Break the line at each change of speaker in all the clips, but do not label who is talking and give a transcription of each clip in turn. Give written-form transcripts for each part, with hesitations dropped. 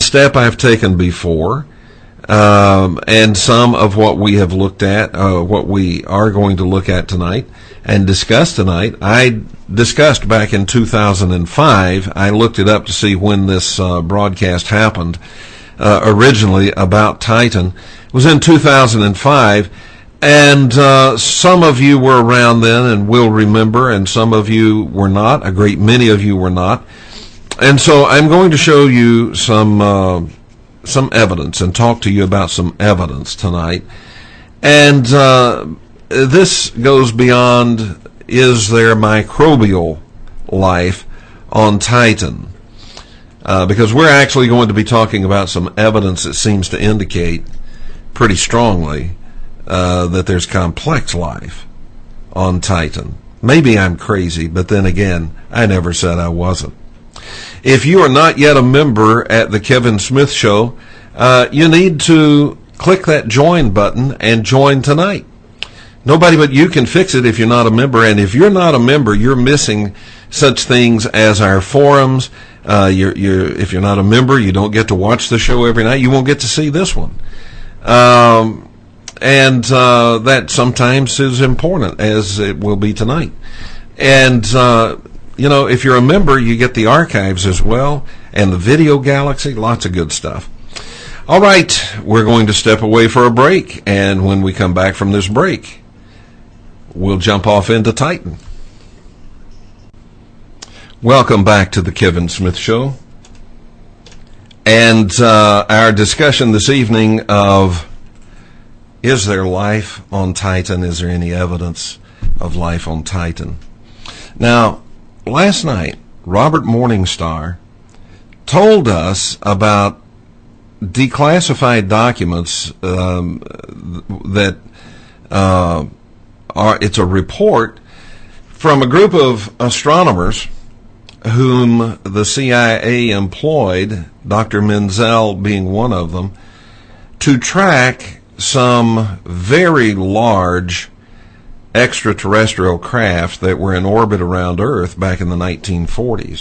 step I've taken before, and some of what we have looked at, what we are going to look at tonight and discuss tonight, I discussed back in 2005. I looked it up to see when this broadcast happened originally about Titan. It was in 2005, and some of you were around then and will remember, and some of you were not. A great many of you were not. And so I'm going to show you some evidence and talk to you about some evidence tonight. And this goes beyond, is there microbial life on Titan? Because we're actually going to be talking about some evidence that seems to indicate pretty strongly that there's complex life on Titan. Maybe I'm crazy, but then again, I never said I wasn't. If you are not yet a member at the Kevin Smith Show, you need to click that join button and join tonight. Nobody but you can fix it if you're not a member, and if you're not a member, you're missing such things as our forums. If you're not a member, you don't get to watch the show every night. You won't get to see this one. And that sometimes is important, as it will be tonight. And, if you're a member, you get the archives as well, and the video galaxy, lots of good stuff. All right, we're going to step away for a break, and when we come back from this break, we'll jump off into Titan. Welcome back to the Kevin Smith Show. And our discussion this evening of, is there life on Titan? Is there any evidence of life on Titan? Now, last night, Robert Morningstar told us about declassified documents that it's a report from a group of astronomers whom the CIA employed, Dr. Menzel being one of them, to track some very large extraterrestrial craft that were in orbit around Earth back in the 1940s.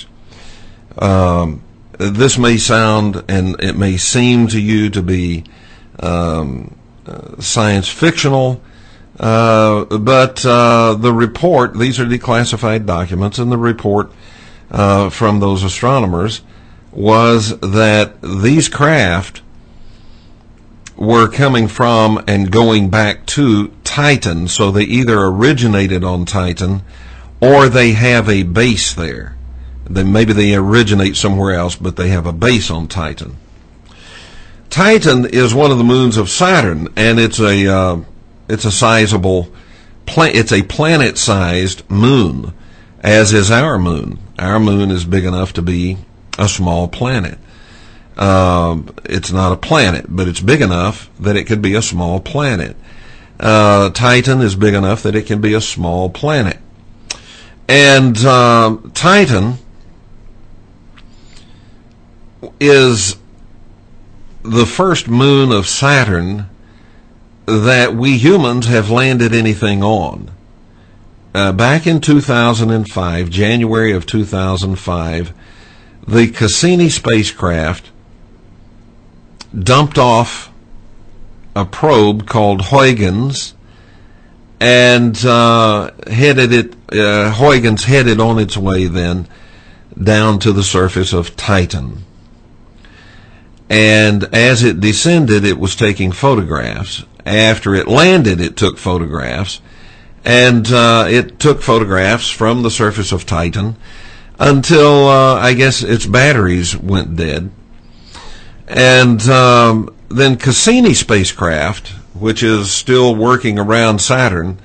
This may sound, and it may seem to you to be science fictional, but the report, these are declassified documents, and the report from those astronomers was that these craft were coming from and going back to Titan, so they either originated on Titan or they have a base there. Maybe they originate somewhere else, but they have a base on Titan. Titan is one of the moons of Saturn, and it's a sizable, it's a planet-sized moon, as is our moon. Our moon is big enough to be a small planet. It's not a planet, but it's big enough that it could be a small planet. Titan is big enough that it can be a small planet. And Titan is the first moon of Saturn that we humans have landed anything on. Back in 2005, January of 2005, the Cassini spacecraft dumped off a probe called Huygens and Huygens headed on its way then down to the surface of Titan. And as it descended, it was taking photographs. After it landed, it took photographs. And it took photographs from the surface of Titan until, I guess, its batteries went dead. And then Cassini spacecraft, which is still working around Saturn,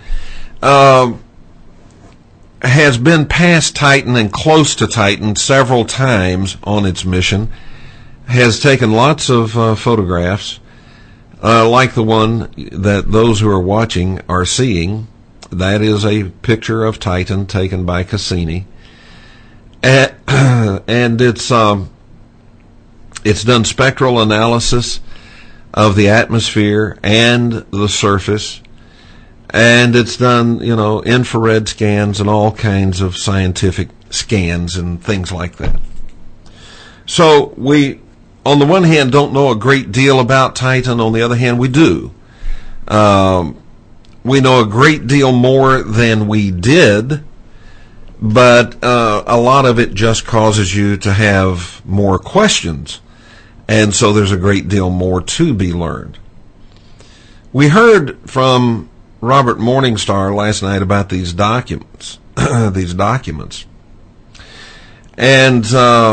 has been past Titan and close to Titan several times on its mission, has taken lots of photographs, like the one that those who are watching are seeing. That is a picture of Titan taken by Cassini. And it's done spectral analysis of the atmosphere and the surface, and it's done, infrared scans and all kinds of scientific scans and things like that. So we on the one hand, don't know a great deal about Titan. On the other hand, we do. We know a great deal more than we did, but a lot of it just causes you to have more questions. And so there's a great deal more to be learned. We heard from Robert Morningstar last night about these documents. And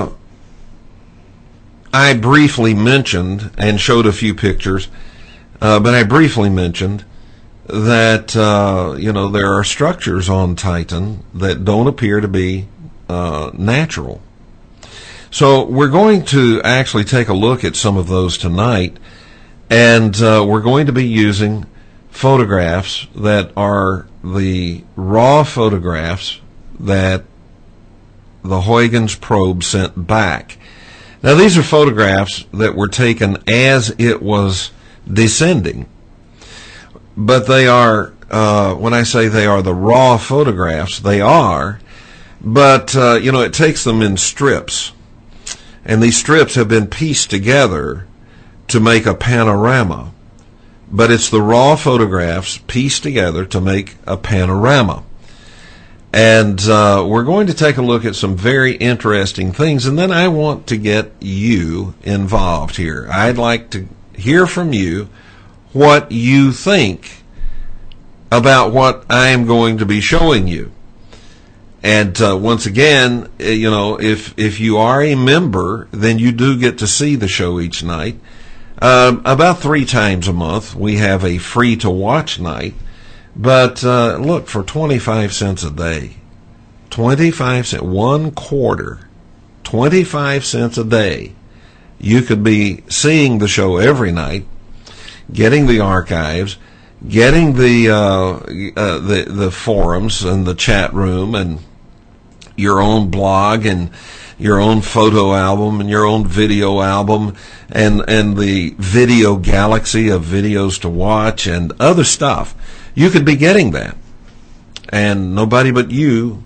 I briefly mentioned and showed a few pictures, but I briefly mentioned that, there are structures on Titan that don't appear to be natural. So we're going to actually take a look at some of those tonight, and we're going to be using photographs that are the raw photographs that the Huygens probe sent back. Now, these are photographs that were taken as it was descending, but they are, when I say they are the raw photographs, they are, but, it takes them in strips, and these strips have been pieced together to make a panorama, but it's the raw photographs pieced together to make a panorama. And we're going to take a look at some very interesting things, and then I want to get you involved here. I'd like to hear from you what you think about what I am going to be showing you. And once again, if you are a member, then you do get to see the show each night. About 3 times a month, we have a free-to-watch night. But look, for 25 cents a day, 25 cents, 1/4, 25 cents a day, you could be seeing the show every night, getting the archives, getting the forums and the chat room and your own blog and your own photo album and your own video album and the video galaxy of videos to watch and other stuff. You could be getting that, and nobody but you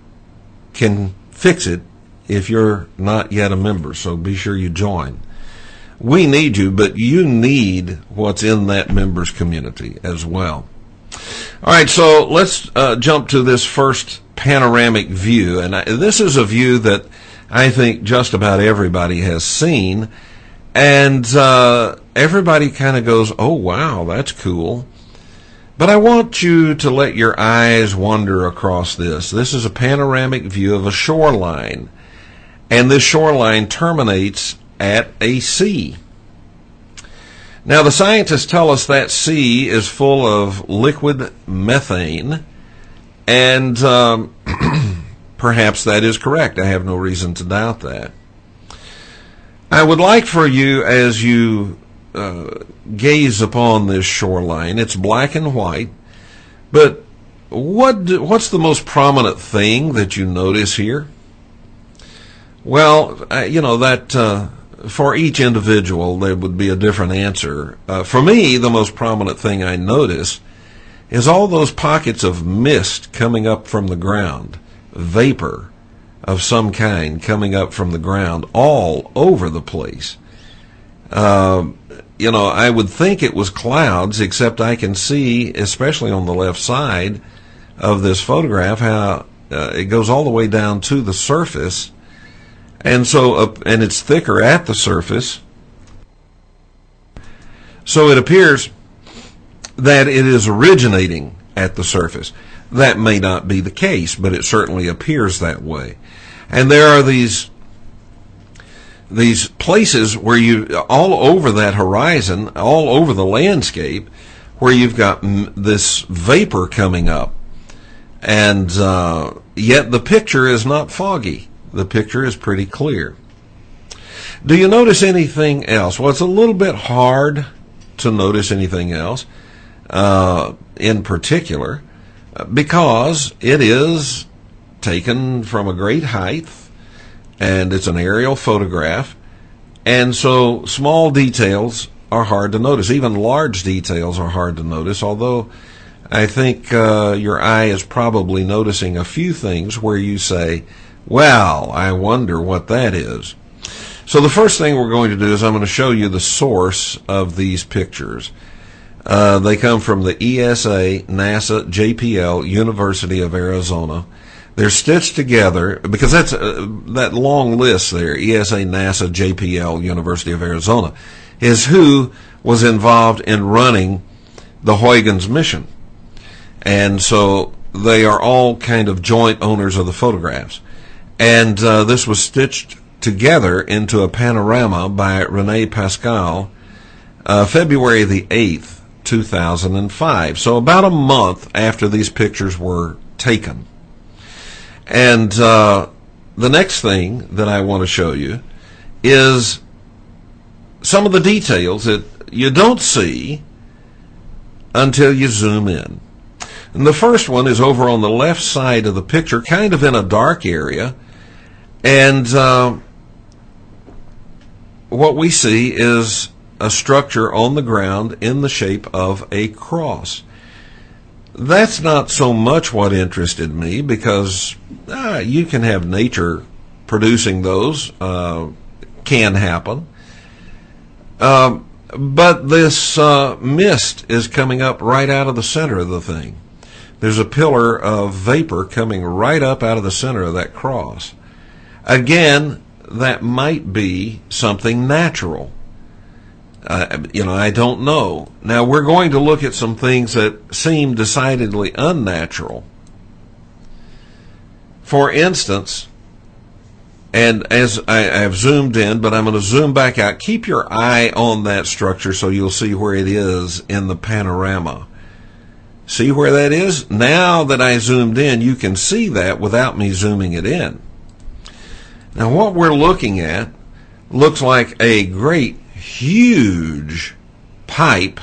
can fix it if you're not yet a member, so be sure you join. We need you, but you need what's in that members community as well. All right, so let's jump to this first panoramic view, and this is a view that I think just about everybody has seen, and everybody kind of goes, oh, wow, that's cool. But I want you to let your eyes wander across this. This is a panoramic view of a shoreline, and this shoreline terminates at a sea. Now, the scientists tell us that sea is full of liquid methane, and perhaps that is correct. I have no reason to doubt that. I would like for you, as you gaze upon this shoreline, it's black and white, but what's the most prominent thing that you notice here? Well, that for each individual there would be a different answer. For me, the most prominent thing I notice is all those pockets of mist coming up from the ground, vapor of some kind coming up from the ground all over the place. I would think it was clouds, except I can see, especially on the left side of this photograph, how it goes all the way down to the surface, and and it's thicker at the surface. So it appears that it is originating at the surface. That may not be the case, but it certainly appears that way. And there are these places where all over that horizon, all over the landscape, where you've got this vapor coming up. And yet the picture is not foggy. The picture is pretty clear. Do you notice anything else? Well, it's a little bit hard to notice anything else in particular, because it is taken from a great height, and it's an aerial photograph, and so small details are hard to notice. Even large details are hard to notice, although I think your eye is probably noticing a few things where you say, well, I wonder what that is. So the first thing we're going to do is I'm going to show you the source of these pictures. They come from the ESA, NASA, JPL, University of Arizona. They're stitched together because that's that long list there, ESA, NASA, JPL, University of Arizona, is who was involved in running the Huygens mission. And so they are all kind of joint owners of the photographs. And this was stitched together into a panorama by Rene Pascal, February the 8th, 2005. So about a month after these pictures were taken. And the next thing that I want to show you is some of the details that you don't see until you zoom in. And the first one is over on the left side of the picture, kind of in a dark area. And what we see is a structure on the ground in the shape of a cross. That's not so much what interested me, because you can have nature producing those, can happen. But this mist is coming up right out of the center of the thing. There's a pillar of vapor coming right up out of the center of that cross. Again, that might be something natural. I don't know. Now, we're going to look at some things that seem decidedly unnatural. For instance, and as I've zoomed in, but I'm going to zoom back out, keep your eye on that structure so you'll see where it is in the panorama. See where that is? Now that I zoomed in, you can see that without me zooming it in. Now, what we're looking at looks like a great, huge pipe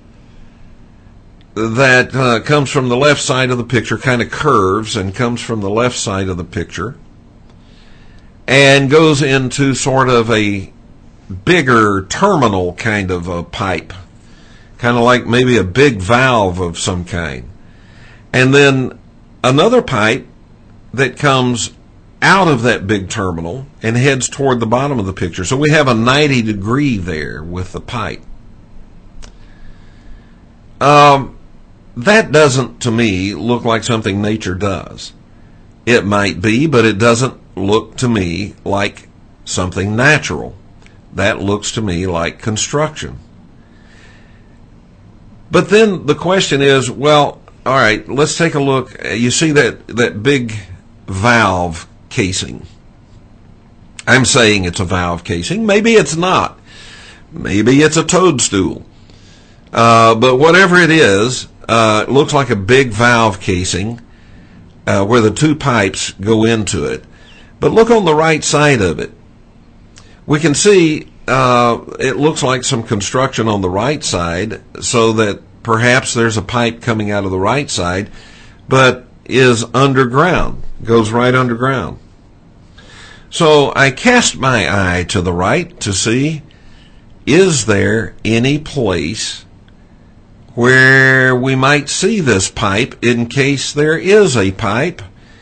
that comes from the left side of the picture, kind of curves and comes from the left side of the picture and goes into sort of a bigger terminal kind of a pipe, kind of like maybe a big valve of some kind. And then another pipe that comes out of that big terminal and heads toward the bottom of the picture. So we have a 90-degree there with the pipe. That doesn't, to me, look like something nature does. It might be, but it doesn't look to me like something natural. That looks to me like construction. But then the question is, well, all right, let's take a look. You see that big valve casing. I'm saying it's a valve casing. Maybe it's not. Maybe it's a toadstool. But whatever it is, it looks like a big valve casing where the two pipes go into it. But look on the right side of it. We can see it looks like some construction on the right side, so that perhaps there's a pipe coming out of the right side, but is underground, goes right underground. So I cast my eye to the right to see, is there any place where we might see this pipe in case there is a pipe?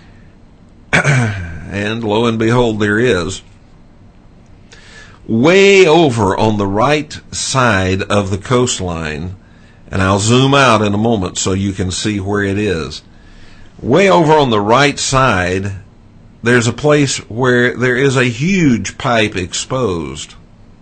And lo and behold, there is. Way over on the right side of the coastline, and I'll zoom out in a moment so you can see where it is. Way over on the right side, there's a place where there is a huge pipe exposed.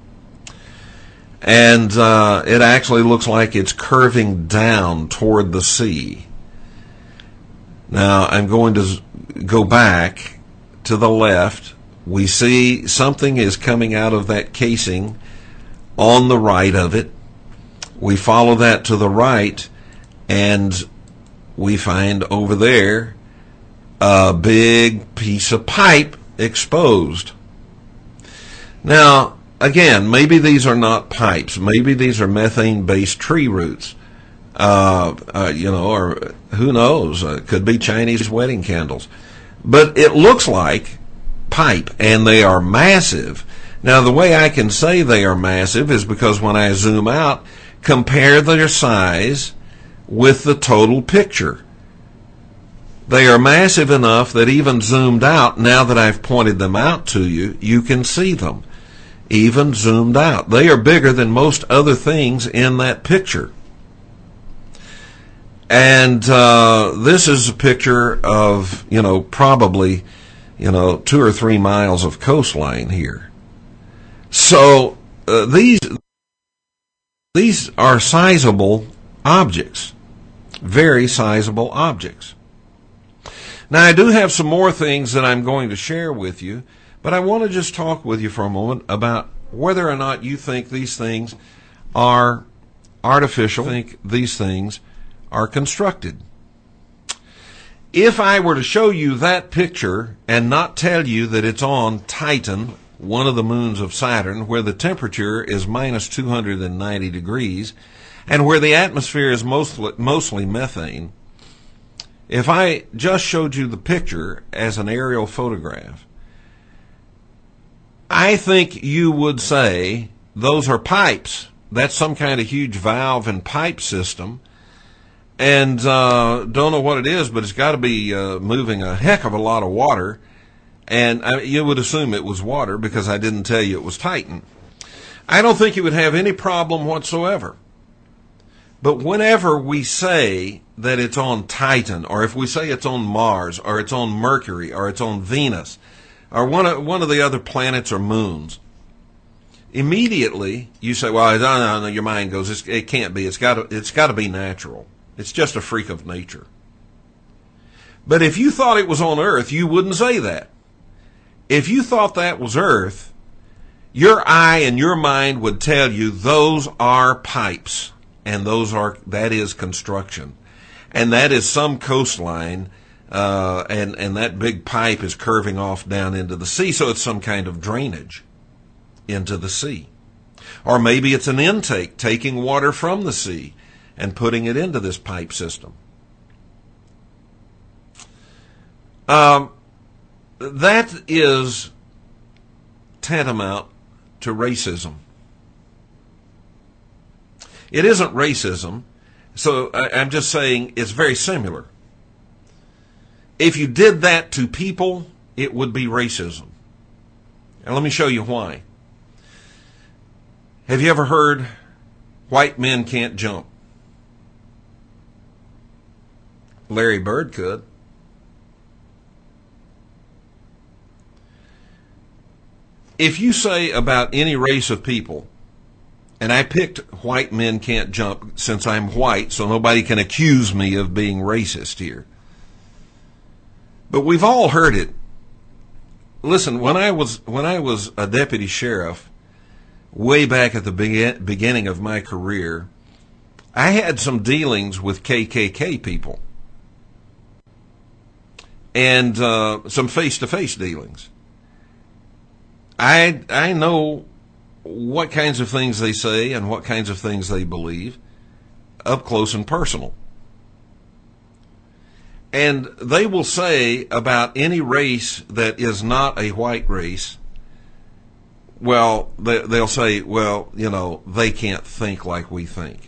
And it actually looks like it's curving down toward the sea. Now, I'm going to go back to the left. We see something is coming out of that casing on the right of it. We follow that to the right, and we find over there a big piece of pipe exposed. Now, again, maybe these are not pipes. Maybe these are methane-based tree roots. Or who knows? It could be Chinese wedding candles. But it looks like pipe, and they are massive. Now, the way I can say they are massive is because when I zoom out, compare their size with the total picture. They are massive enough that even zoomed out, now that I've pointed them out to you, you can see them. even zoomed out. They are bigger than most other things in that picture. And this is a picture of, probably, 2 or 3 miles of coastline here. So these are sizable objects, very sizable objects. Now, I do have some more things that I'm going to share with you, but I want to just talk with you for a moment about whether or not you think these things are artificial, think these things are constructed. If I were to show you that picture and not tell you that it's on Titan, one of the moons of Saturn, where the temperature is minus 290 degrees, and where the atmosphere is mostly methane, if I just showed you the picture as an aerial photograph, I think you would say those are pipes. That's some kind of huge valve and pipe system. And don't know what it is, but it's got to be moving a heck of a lot of water. And you would assume it was water because I didn't tell you it was Titan. I don't think you would have any problem whatsoever. But whenever we say that it's on Titan, or if we say it's on Mars, or it's on Mercury, or it's on Venus, or one of the other planets or moons, immediately you say, well, no, your mind goes, it can't be. It's got to be natural. It's just a freak of nature. But if you thought it was on Earth, you wouldn't say that. If you thought that was Earth, your eye and your mind would tell you those are pipes, and that is construction, and that is some coastline, and that big pipe is curving off down into the sea, so it's some kind of drainage into the sea. Or maybe it's an intake, taking water from the sea and putting it into this pipe system. That is tantamount to racism. It isn't racism, so I'm just saying it's very similar. If you did that to people, it would be racism. And let me show you why. Have you ever heard white men can't jump? Larry Bird could. If you say about any race of people, and I picked white men can't jump since I'm white, so nobody can accuse me of being racist here. But we've all heard it. Listen, when I was a deputy sheriff, way back at the beginning of my career, I had some dealings with KKK people. And some face-to-face dealings. I know what kinds of things they say and what kinds of things they believe up close and personal. And they will say about any race that is not a white race, well, they'll say, well, they can't think like we think.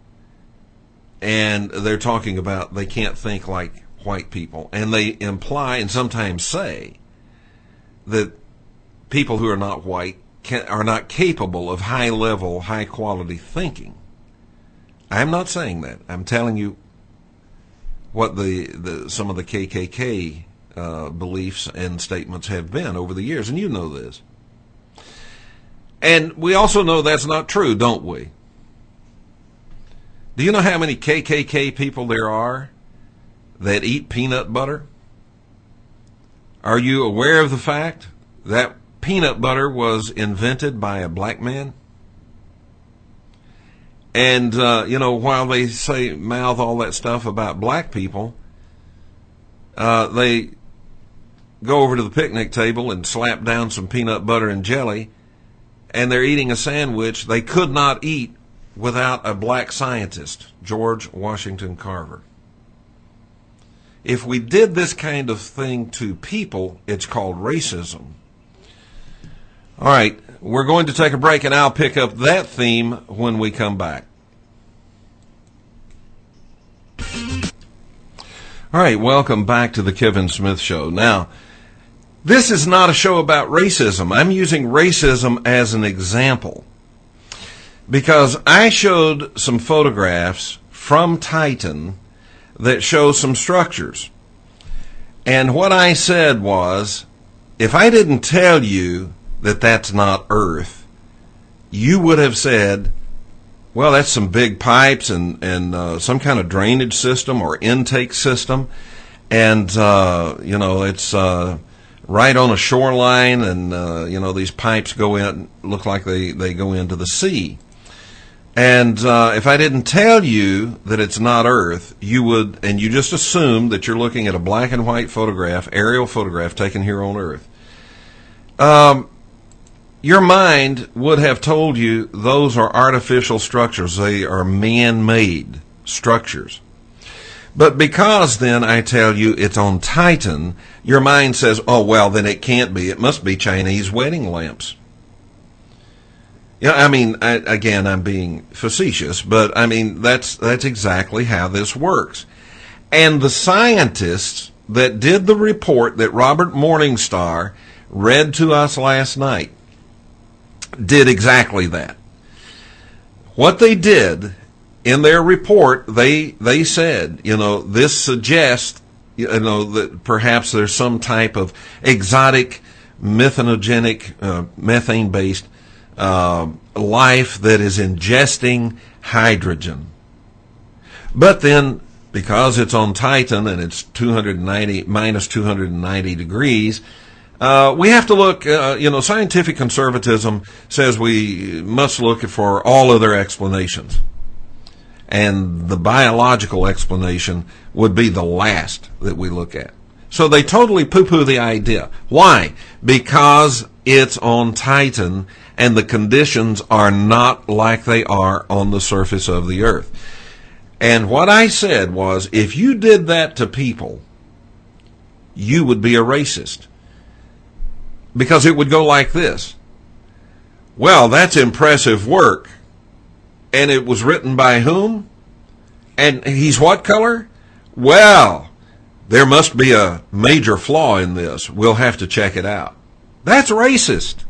And they're talking about they can't think like white people. And they imply and sometimes say that people who are not white are not capable of high-level, high-quality thinking. I'm not saying that. I'm telling you what some of the KKK beliefs and statements have been over the years, and you know this. And we also know that's not true, don't we? Do you know how many KKK people there are that eat peanut butter? Are you aware of the fact that peanut butter was invented by a black man? And, while they mouth all that stuff about black people, they go over to the picnic table and slap down some peanut butter and jelly, and they're eating a sandwich they could not eat without a black scientist, George Washington Carver. If we did this kind of thing to people, it's called racism. All right, we're going to take a break, and I'll pick up that theme when we come back. All right, welcome back to the Kevin Smith Show. Now, This is not a show about racism. I'm using racism as an example because I showed some photographs from Titan that show some structures. And what I said was, if I didn't tell you that that's not Earth, you would have said, well, that's some big pipes and some kind of drainage system or intake system. And, it's right on a shoreline, and, these pipes go in, look like they go into the sea. And if I didn't tell you that it's not Earth, you would, and you just assume that you're looking at a black and white photograph, aerial photograph taken here on Earth. Your mind would have told you those are artificial structures. They are man-made structures. But because then I tell you it's on Titan, your mind says, oh, well, then it can't be. It must be Chinese wedding lamps. Yeah, I mean, again, I'm being facetious, but I mean, that's exactly how this works. And the scientists that did the report that Robert Morningstar read to us last night did exactly that. What they did in their report, they said, this suggests, that perhaps there's some type of exotic methanogenic, methane-based life that is ingesting hydrogen. But then, because it's on Titan and it's minus 290 degrees, we have to look, scientific conservatism says we must look for all other explanations. And the biological explanation would be the last that we look at. So they totally poo-poo the idea. Why? Because it's on Titan and the conditions are not like they are on the surface of the Earth. And what I said was, if you did that to people, you would be a racist. Because it would go like this. Well, that's impressive work. And it was written by whom? And he's what color? Well, there must be a major flaw in this. We'll have to check it out. That's racist.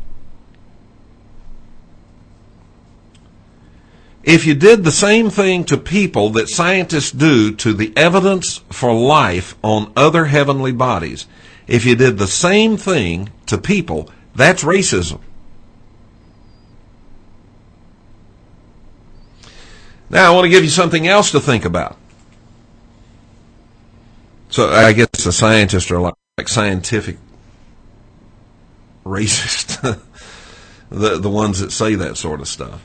If you did the same thing to people that scientists do to the evidence for life on other heavenly bodies, if you did the same thing to people, that's racism. Now, I want to give you something else to think about. So I guess the scientists are like scientific racist, the ones that say that sort of stuff.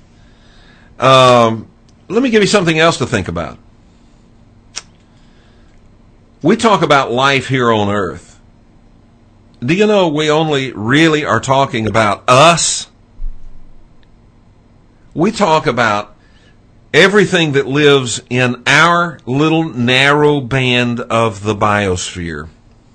Let me give you something else to think about. We talk about life here on Earth. Do you know we only really are talking about us? We talk about everything that lives in our little narrow band of the biosphere.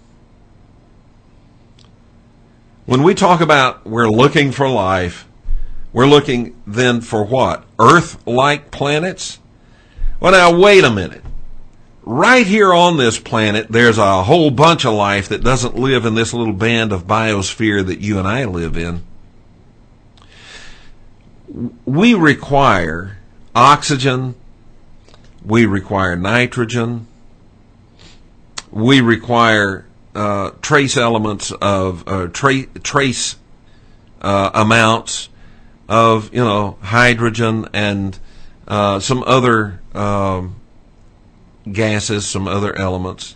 When we talk about we're looking for life, we're looking then for what? Earth-like planets? Well, now, wait a minute. Right here on this planet, there's a whole bunch of life that doesn't live in this little band of biosphere that you and I live in. We require oxygen, we require nitrogen, we require trace elements of trace amounts of hydrogen and some other gases, some other elements.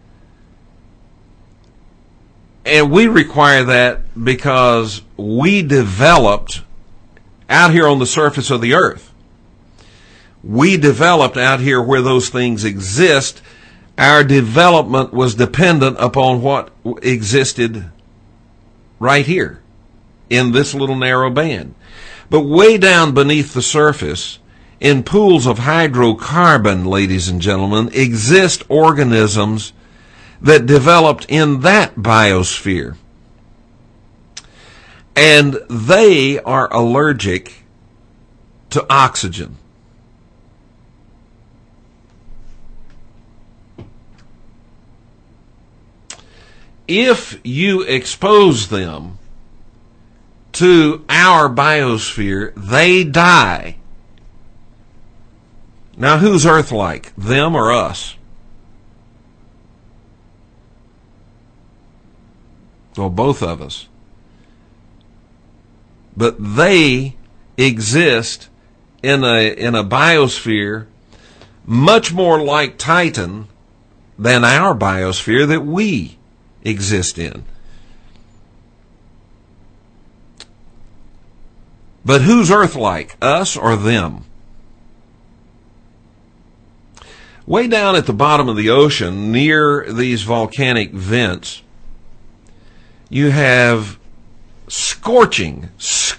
And we require that because we developed out here on the surface of the Earth. We developed out here where those things exist. Our development was dependent upon what existed right here in this little narrow band. But way down beneath the surface, in pools of hydrocarbon, ladies and gentlemen, exist organisms that developed in that biosphere. And they are allergic to oxygen. if you expose them to our biosphere, they die. Now, who's Earth like, them or us? Well, both of us. But they exist in a biosphere much more like Titan than our biosphere that we exist in. But who's Earth like, us or them? Way down at the bottom of the ocean, near these volcanic vents, you have scorching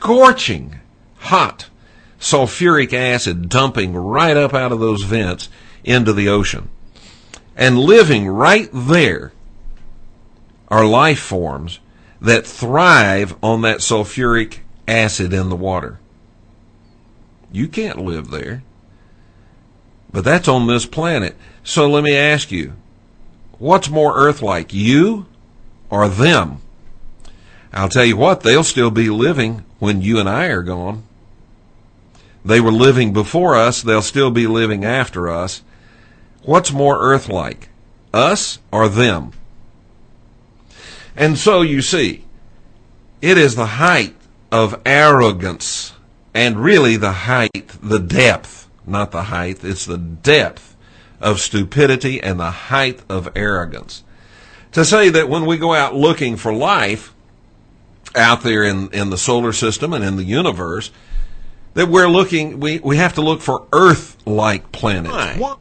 hot sulfuric acid dumping right up out of those vents into the ocean. And living right there are life forms that thrive on that sulfuric acid in the water. You can't live there. But that's on this planet. So let me ask you, what's more Earth-like, you or them? I'll tell you what, they'll still be living when you and I are gone. They were living before us, they'll still be living after us. What's more Earth-like, us or them? And so you see, it is the height of arrogance, and really the height, the depth, not the height, it's the depth of stupidity and the height of arrogance. To say that when we go out looking for life out there in the solar system and in the universe, that we're looking, we have to look for Earth-like planets. Why?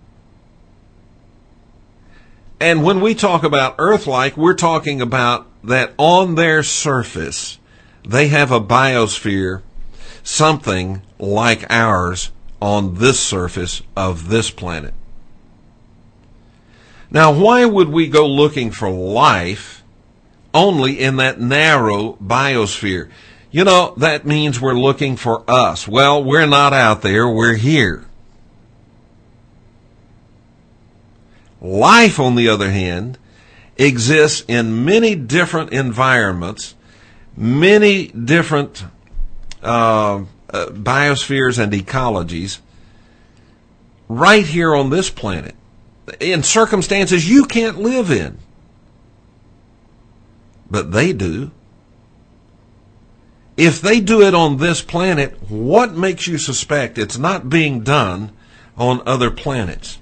And when we talk about Earth-like, we're talking about that on their surface, they have a biosphere, something like ours on this surface of this planet. Now, why would we go looking for life only in that narrow biosphere? You know, that means we're looking for us. Well, we're not out there, we're here. Life, on the other hand, exists in many different environments, many different biospheres and ecologies right here on this planet, in circumstances you can't live in. But they do. If they do it on this planet, what makes you suspect it's not being done on other planets?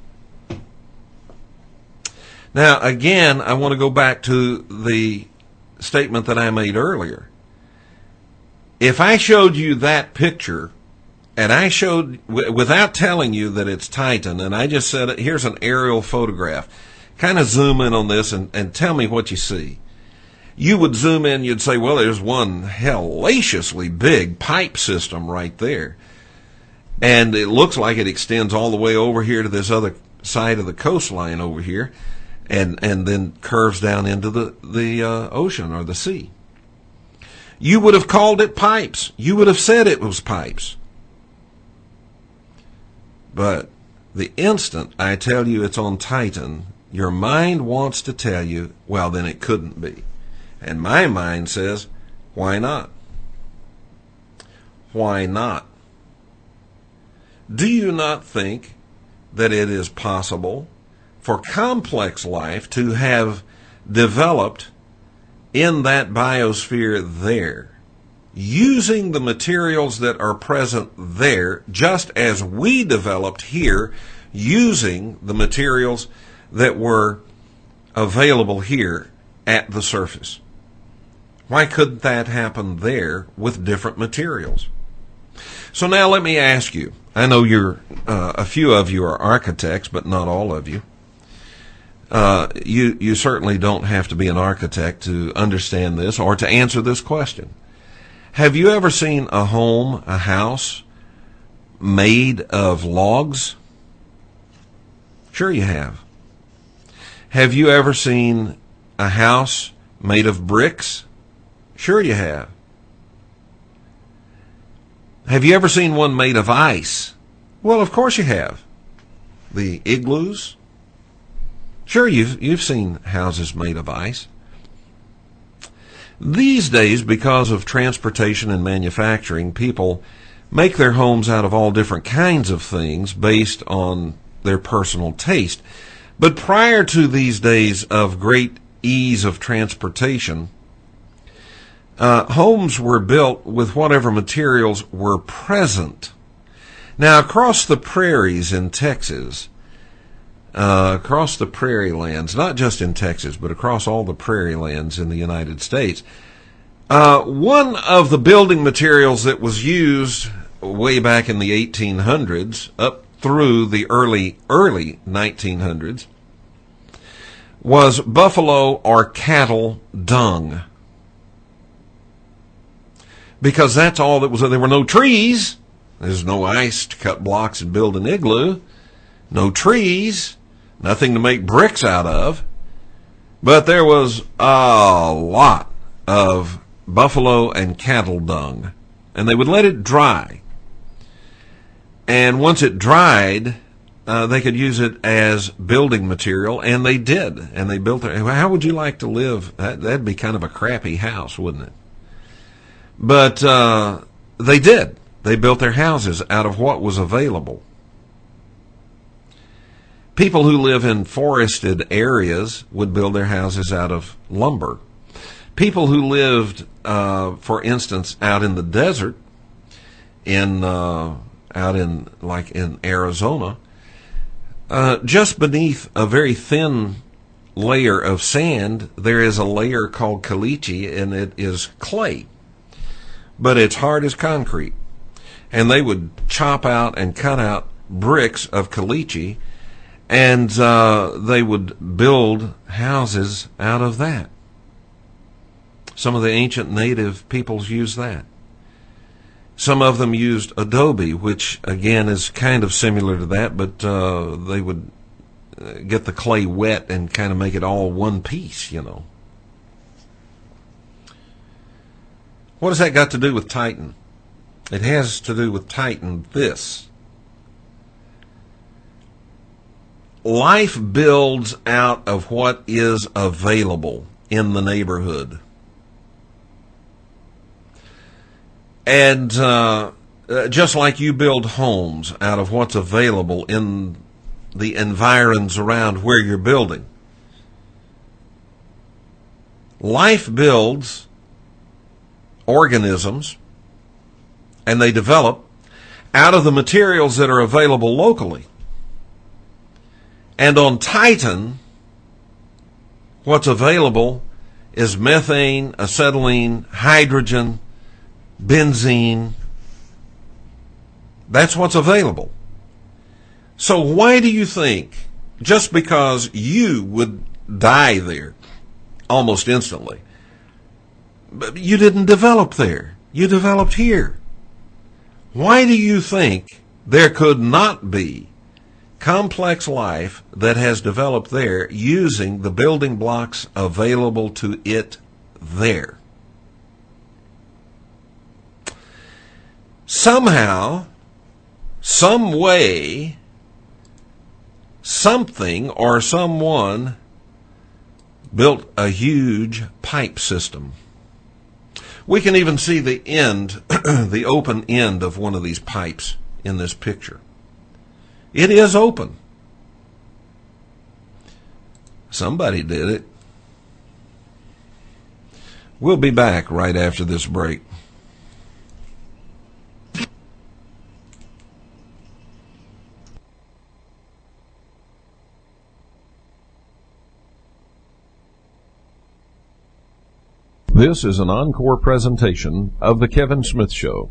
Now, again, I want to go back to the statement that I made earlier. If I showed you that picture, and I showed, without telling you that it's Titan, and I just said, here's an aerial photograph, kind of zoom in on this and tell me what you see. You would zoom in, you'd say, well, there's one hellaciously big pipe system right there. And it looks like it extends all the way over here to this other side of the coastline over here, and then curves down into the ocean or the sea. You would have called it pipes. You would have said it was pipes. But the instant I tell you it's on Titan, your mind wants to tell you, well, then it couldn't be. And my mind says, why not? Why not? Do you not think that it is possible for complex life to have developed in that biosphere there, using the materials that are present there, just as we developed here, using the materials that were available here at the surface? Why couldn't that happen there with different materials? So now let me ask you, I know a few of you are architects, but not all of you. You certainly don't have to be an architect to understand this or to answer this question. Have you ever seen a home, a house, made of logs? Sure you have. Have you ever seen a house made of bricks? Sure you have. Have you ever seen one made of ice? Well, of course you have. The igloos? Sure, you've seen houses made of ice. These days, because of transportation and manufacturing, people make their homes out of all different kinds of things based on their personal taste. But prior to these days of great ease of transportation, homes were built with whatever materials were present. Now, across the prairies in Texas, across the prairie lands, not just in Texas, but across all the prairie lands in the United States, one of the building materials that was used way back in the 1800s up through the early 1900s was buffalo or cattle dung. Because that's all that was. There were no trees. There's no ice to cut blocks and build an igloo. No trees. Nothing to make bricks out of. But there was a lot of buffalo and cattle dung. And they would let it dry. And once it dried, they could use it as building material, and they did. And they built their. How would you like to live? That'd be kind of a crappy house, wouldn't it? But they did. They built their houses out of what was available. People who live in forested areas would build their houses out of lumber. People who lived, for instance, out in the desert, out in Arizona, just beneath a very thin layer of sand, there is a layer called caliche, and it is clay. But it's hard as concrete. And they would chop out and cut out bricks of caliche, and they would build houses out of that. Some of the ancient native peoples used that. Some of them used adobe, which again is kind of similar to that, but they would get the clay wet and kind of make it all one piece, you know. What has that got to do with Titan? It has to do with Titan this. Life builds out of what is available in the neighborhood. And just like you build homes out of what's available in the environs around where you're building, life builds organisms, and they develop out of the materials that are available locally. And on Titan, what's available is methane, acetylene, hydrogen, benzene. That's what's available. So why do you think, just because you would die there almost instantly, but you didn't develop there, you developed here? Why do you think there could not be complex life that has developed there using the building blocks available to it there? Somehow, some way, something or someone built a huge pipe system. We can even see the end, the open end of one of these pipes in this picture. It is open. Somebody did it. We'll be back right after this break. This is an encore presentation of The Kevin Smith Show.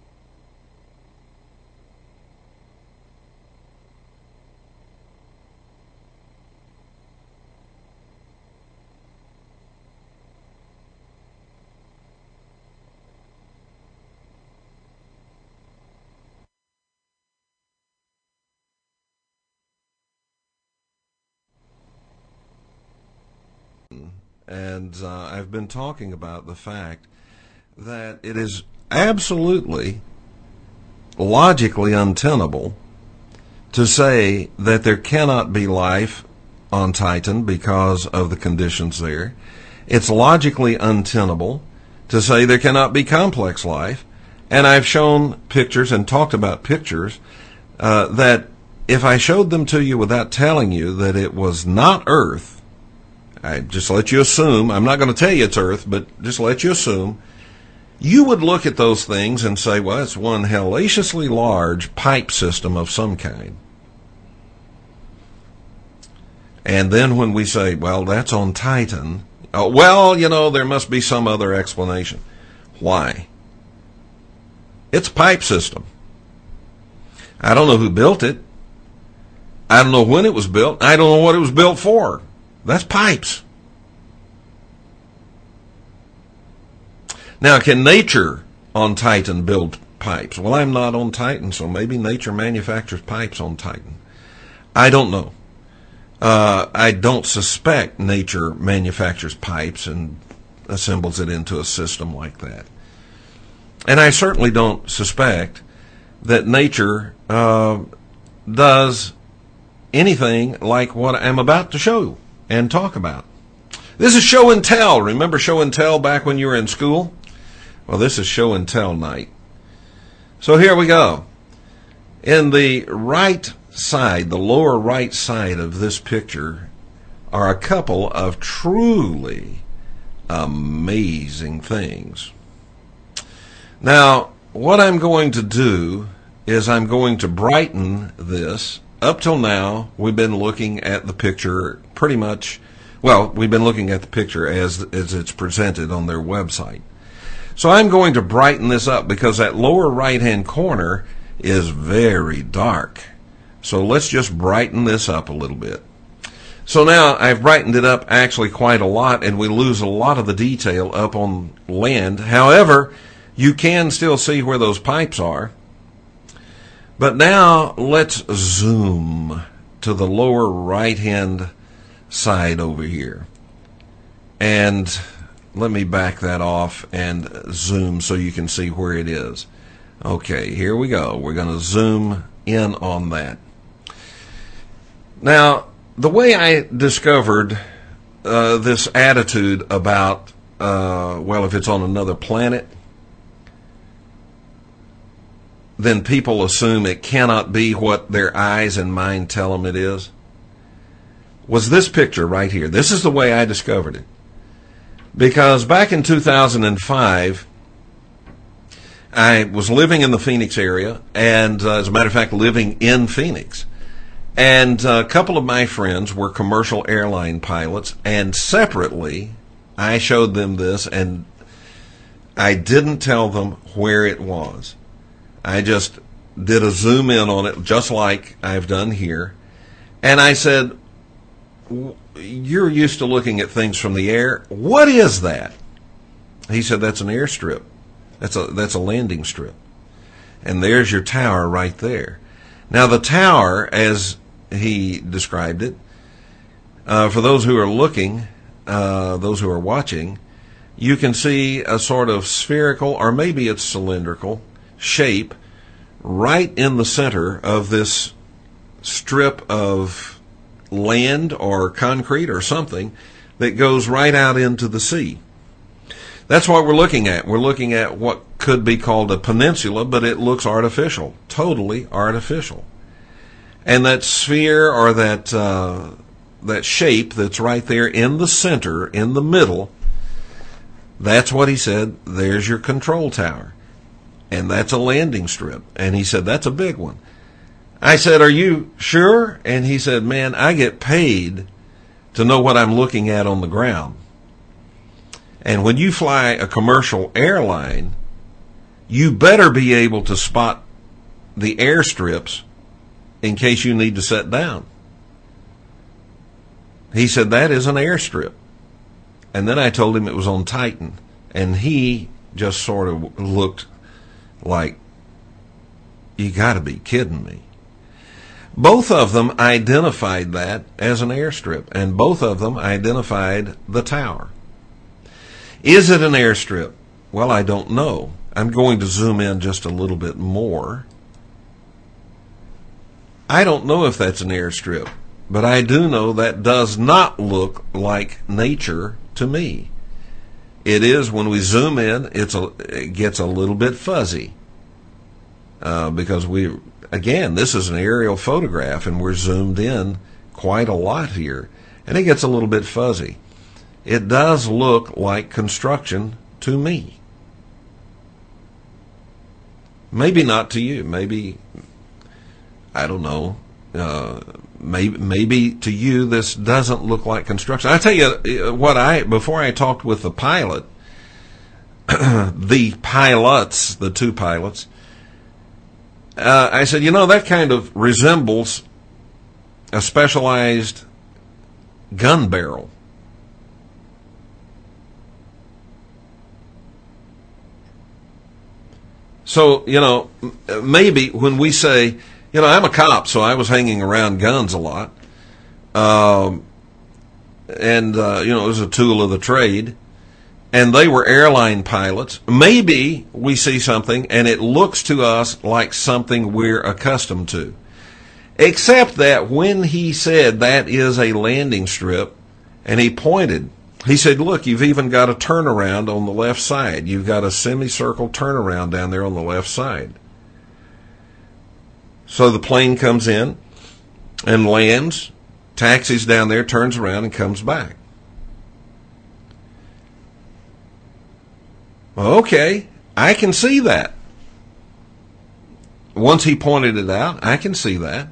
And I've been talking about the fact that it is absolutely logically untenable to say that there cannot be life on Titan because of the conditions there. It's logically untenable to say there cannot be complex life. And I've shown pictures and talked about pictures that if I showed them to you without telling you that it was not Earth, I just let you assume, I'm not going to tell you it's Earth, but just let you assume, you would look at those things and say, well, it's one hellaciously large pipe system of some kind. And then when we say, well, that's on Titan, well, there must be some other explanation. Why? It's a pipe system. I don't know who built it. I don't know when it was built. I don't know what it was built for. That's pipes. Now, can nature on Titan build pipes? Well, I'm not on Titan, so maybe nature manufactures pipes on Titan. I don't know. I don't suspect nature manufactures pipes and assembles it into a system like that. And I certainly don't suspect that nature does anything like what I'm about to show and talk about. This is show and tell. Remember show and tell back when you were in school? Well, this is show and tell night. So here we go. In the right side, the lower right side of this picture, are a couple of truly amazing things. Now, what I'm going to do is I'm going to brighten this. Up till now, we've been looking at the picture pretty much, well, we've been looking at the picture as it's presented on their website. So I'm going to brighten this up because that lower right-hand corner is very dark. So let's just brighten this up a little bit. So now I've brightened it up actually quite a lot, and we lose a lot of the detail up on land. However, you can still see where those pipes are. But now let's zoom to the lower right-hand side over here. And let me back that off and zoom so you can see where it is. Okay, here we go. We're going to zoom in on that. Now, the way I discovered this attitude about, well, if it's on another planet, then people assume it cannot be what their eyes and mind tell them it is, was this picture right here. This is the way I discovered it. Because back in 2005, I was living in the Phoenix area, and as a matter of fact, living in Phoenix. And a couple of my friends were commercial airline pilots, and separately, I showed them this, and I didn't tell them where it was. I just did a zoom in on it, just like I've done here. And I said, you're used to looking at things from the air. What is that? He said, that's an airstrip. That's a landing strip. And there's your tower right there. Now, the tower, as he described it, for those who are looking, those who are watching, you can see a sort of spherical, or maybe it's cylindrical, shape right in the center of this strip of land or concrete or something that goes right out into the sea. That's what we're looking at. We're looking at what could be called a peninsula, but it looks artificial, totally artificial. And that sphere, or that shape that's right there in the center, in the middle, that's what he said, there's your control tower. And that's a landing strip. And he said, that's a big one. I said, are you sure? And he said, man, I get paid to know what I'm looking at on the ground. And when you fly a commercial airline, you better be able to spot the airstrips in case you need to set down. He said, that is an airstrip. And then I told him it was on Titan. And he just sort of looked like, you got to be kidding me. Both of them identified that as an airstrip, and both of them identified the tower. Is it an airstrip? Well, I don't know. I'm going to zoom in just a little bit more. I don't know if that's an airstrip, but I do know that does not look like nature to me. It is, when we zoom in, it gets a little bit fuzzy. Because this is an aerial photograph and we're zoomed in quite a lot here. And it gets a little bit fuzzy. It does look like construction to me. Maybe not to you. Maybe, I don't know. Maybe to you this doesn't look like construction. I tell you before I talked with the pilot, the two pilots, I said, that kind of resembles a specialized gun barrel. So, maybe when we say, I'm a cop, so I was hanging around guns a lot. It was a tool of the trade. And they were airline pilots. Maybe we see something and it looks to us like something we're accustomed to. Except that when he said that is a landing strip, and he pointed, he said, look, you've even got a turnaround on the left side. You've got a semicircle turnaround down there on the left side. So the plane comes in and lands, taxis down there, turns around and comes back. Okay, I can see that. Once he pointed it out, I can see that.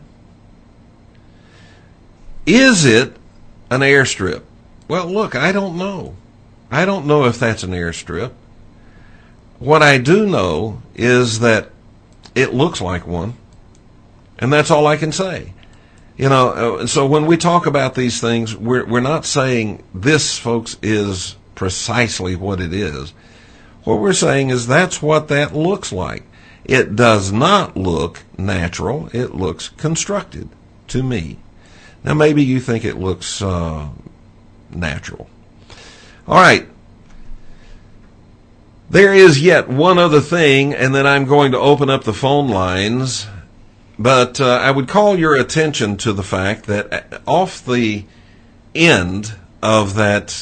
Is it an airstrip? Well, look, I don't know. I don't know if that's an airstrip. What I do know is that it looks like one, and that's all I can say. So when we talk about these things, we're not saying this, folks, is precisely what it is. What we're saying is that's what that looks like. It does not look natural. It looks constructed to me. Now, maybe you think it looks natural. All right. There is yet one other thing, and then I'm going to open up the phone lines. But I would call your attention to the fact that off the end of that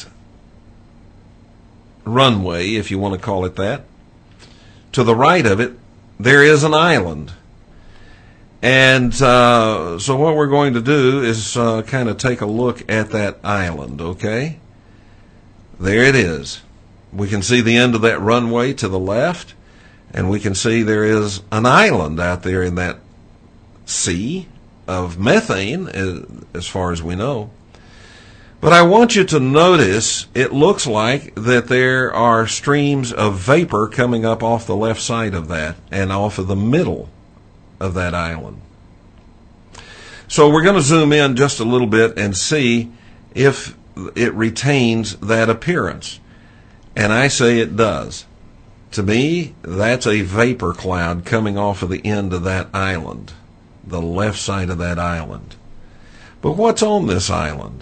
runway, if you want to call it that, to the right of it, there is an island. And so what we're going to do is kind of take a look at that island, okay? There it is. We can see the end of that runway to the left, and we can see there is an island out there in that sea of methane, as far as we know. But I want you to notice it looks like that there are streams of vapor coming up off the left side of that and off of the middle of that island. So we're going to zoom in just a little bit and see if it retains that appearance. And I say it does. To me, that's a vapor cloud coming off of the end of that island, the left side of that island. But what's on this island?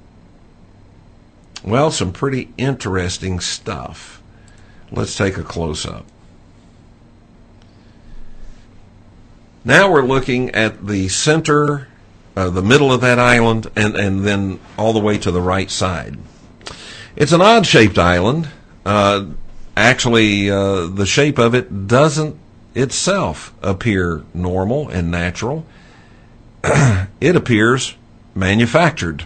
Well, some pretty interesting stuff. Let's take a close-up. Now we're looking at the center, the middle of that island, and then all the way to the right side. It's an odd-shaped island. Actually, the shape of it doesn't itself appear normal and natural. It appears manufactured.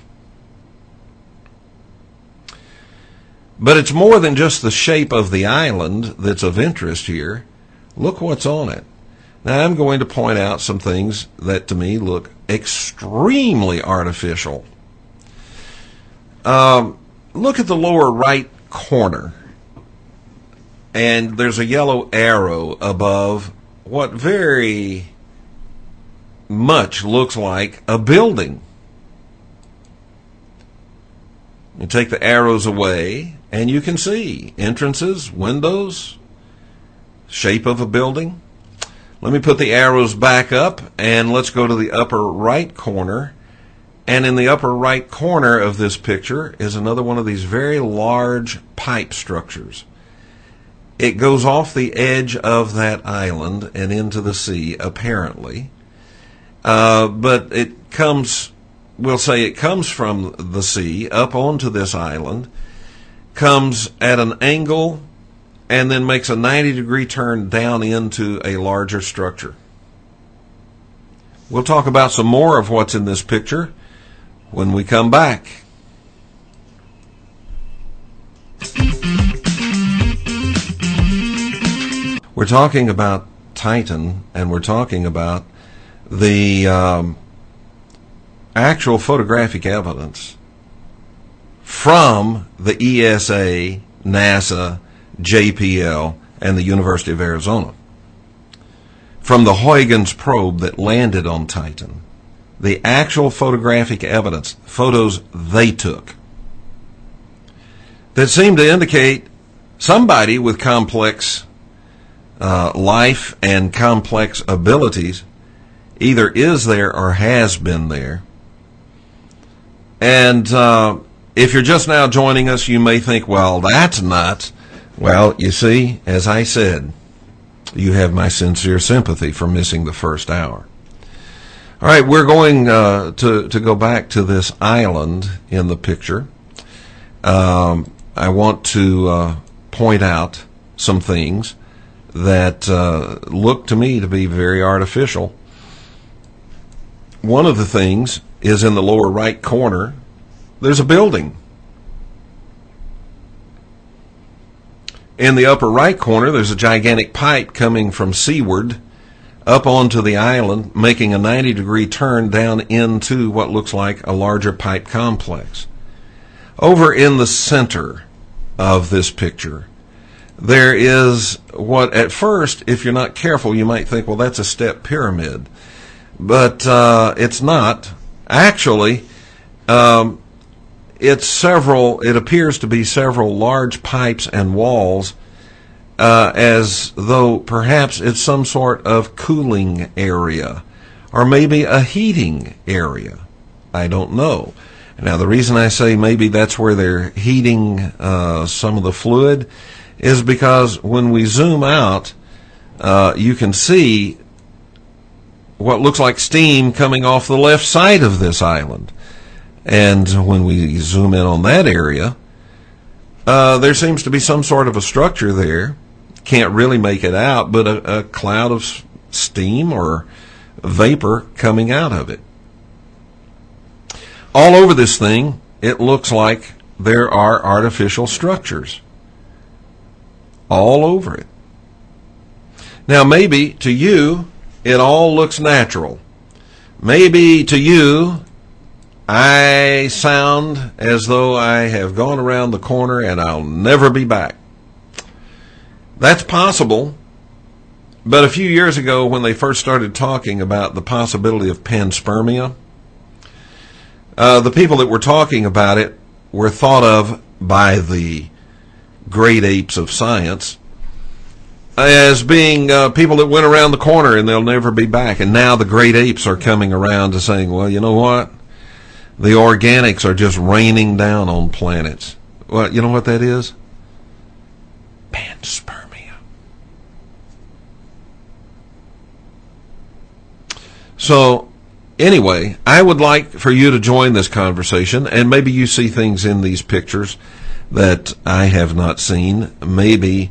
But it's more than just the shape of the island that's of interest here. Look what's on it. Now, I'm going to point out some things that to me look extremely artificial. Look at the lower right corner. And there's a yellow arrow above what very much looks like a building. You take the arrows away, and you can see entrances, windows, shape of a building. Let me put the arrows back up, and let's go to the upper right corner. And in the upper right corner of this picture is another one of these very large pipe structures. It goes off the edge of that island and into the sea, apparently. But it comes, we'll say it comes from the sea up onto this island. comes at an angle and then makes a 90-degree turn down into a larger structure. We'll talk about some more of what's in this picture when we come back. We're talking about Titan, and we're talking about the actual photographic evidence from the ESA, NASA, JPL, and the University of Arizona. From the Huygens probe that landed on Titan, the actual photographic evidence, photos they took, that seemed to indicate somebody with complex life and complex abilities either is there or has been there. And if you're just now joining us, you may think, well, that's nuts. Well, you see, as I said, you have my sincere sympathy for missing the first hour. All right, we're going to go back to this island in the picture. I want to point out some things that look to me to be very artificial. One of the things is in the lower right corner, there's a building. In the upper right corner, there's a gigantic pipe coming from seaward up onto the island, making a 90-degree turn down into what looks like a larger pipe complex. Over in the center of this picture, there is what at first, if you're not careful, you might think, well, that's a step pyramid. But it's not. Actually, it appears to be several large pipes and walls, as though perhaps it's some sort of cooling area, or maybe a heating area. I don't know. Now, the reason I say maybe that's where they're heating some of the fluid is because when we zoom out, you can see what looks like steam coming off the left side of this island. And when we zoom in on that area, there seems to be some sort of a structure there. Can't really make it out, but a cloud of steam or vapor coming out of it. All over this thing, it looks like there are artificial structures. All over it. Now, maybe to you, it all looks natural. Maybe to you, I sound as though I have gone around the corner and I'll never be back. That's possible, but a few years ago when they first started talking about the possibility of panspermia, the people that were talking about it were thought of by the great apes of science as being people that went around the corner and they'll never be back. And now the great apes are coming around to saying, well, you know what? The organics are just raining down on planets. Well, you know what that is? Panspermia. So, anyway, I would like for you to join this conversation, and maybe you see things in these pictures that I have not seen. Maybe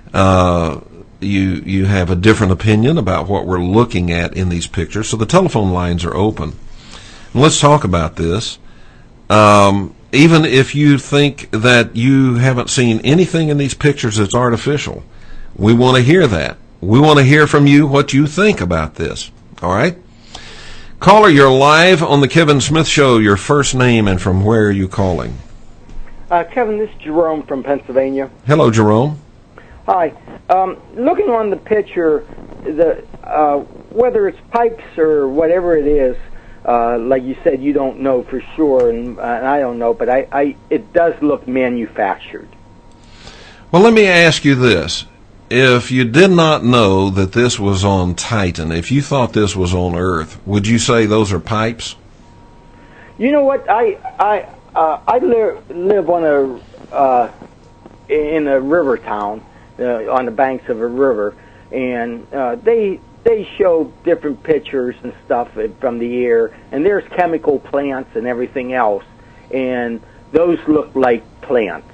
you have a different opinion about what we're looking at in these pictures. So the telephone lines are open. And let's talk about this. Even if you think that you haven't seen anything in these pictures that's artificial, we want to hear that. We want to hear from you what you think about this. All right? Caller, you're live on the Kevin Smith Show. Your first name and from where are you calling?
Kevin, this is Jerome from Pennsylvania.
Hello, Jerome.
Hi. Looking on the picture, whether it's pipes or whatever it is, like you said, you don't know for sure, and I don't know, but it does look manufactured.
Well, let me ask you this. If you did not know that this was on Titan, if you thought this was on Earth, would you say those are pipes?
You know what? I live on in a river town, on the banks of a river, and they show different pictures and stuff from the air, and there's chemical plants and everything else, and those look like plants.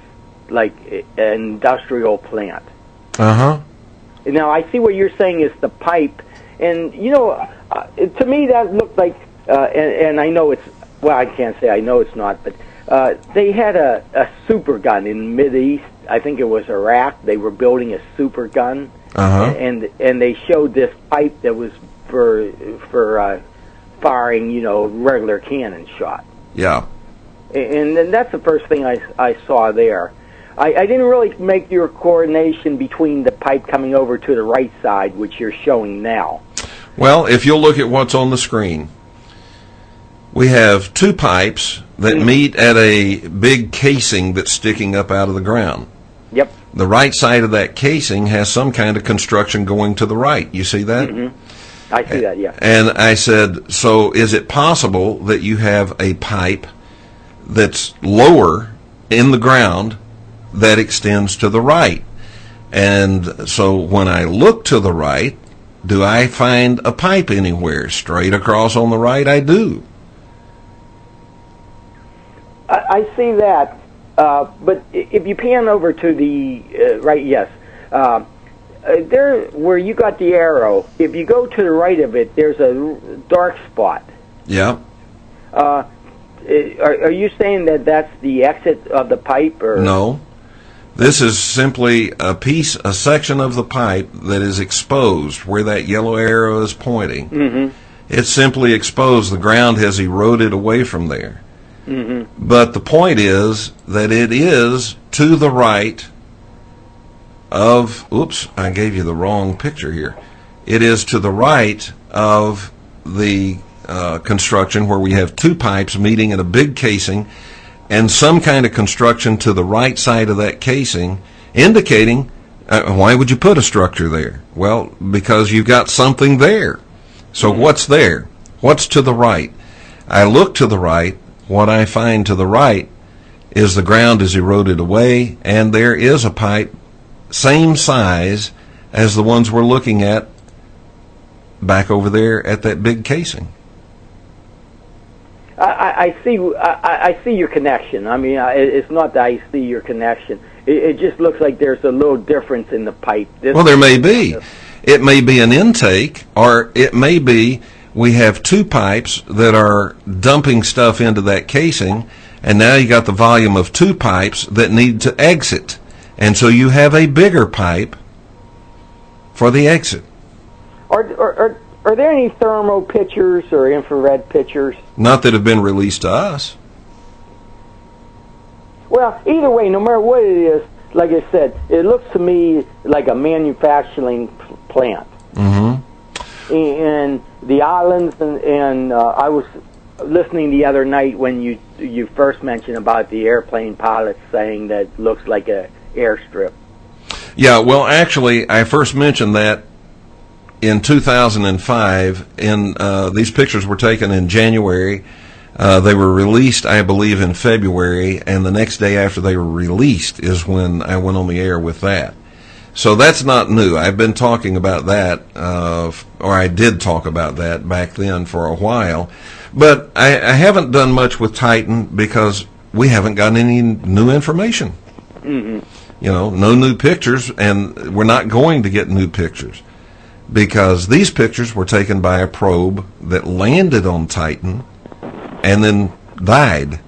like an industrial plant.
Uh-huh.
Now, I see what you're saying is the pipe, and, to me that looked like, and I know it's, well, I can't say I know it's not, but they had a super gun in the Mideast. I think it was Iraq. They were building a super gun, and they showed this pipe that was for firing, regular cannon shot.
Yeah.
And then that's the first thing I saw there. I didn't really make your coordination between the pipe coming over to the right side, which you're showing now.
Well, if you'll look at what's on the screen, we have two pipes that meet at a big casing that's sticking up out of the ground.
Yep.
The right side of that casing has some kind of construction going to the right. You see that?
Mm-hmm. I see that, yeah.
And I said, so is it possible that you have a pipe that's lower in the ground that extends to the right? And so when I look to the right, do I find a pipe anywhere? Straight across on the right, I do.
I see that, but if you pan over to the right, yes, there where you got the arrow, if you go to the right of it, there's a dark spot.
Yeah.
Are you saying that that's the exit of the pipe? Or?
No. This is simply a section of the pipe that is exposed where that yellow arrow is pointing.
Mm-hmm.
It's simply exposed. The ground has eroded away from there.
Mm-hmm.
But the point is that it is to the right of, oops, I gave you the wrong picture here. It is to the right of the construction where we have two pipes meeting in a big casing and some kind of construction to the right side of that casing, indicating, why would you put a structure there? Well, because you've got something there. So what's there? What's to the right? I look to the right. What I find to the right is the ground is eroded away, and there is a pipe same size as the ones we're looking at back over there at that big casing.
I see your connection. I mean, it's not that I see your connection. It just looks like there's a little difference in the pipe.
Well, there may be. It may be an intake, or it may be we have two pipes that are dumping stuff into that casing, and now you got the volume of two pipes that need to exit. And so you have a bigger pipe for the exit.
Are there any thermal pictures or infrared pictures?
Not that have been released to us.
Well, either way, no matter what it is, like I said, it looks to me like a manufacturing plant.
Mm-hmm.
And the islands, and I was listening the other night when you first mentioned about the airplane pilots saying that looks like a airstrip.
Yeah, well, actually, I first mentioned that in 2005. These pictures were taken in January. They were released, I believe, in February, and the next day after they were released is when I went on the air with that. So that's not new. I've been talking about that, or I did talk about that back then for a while. But I haven't done much with Titan because we haven't gotten any new information.
Mm-hmm.
No new pictures, and we're not going to get new pictures because these pictures were taken by a probe that landed on Titan and then died.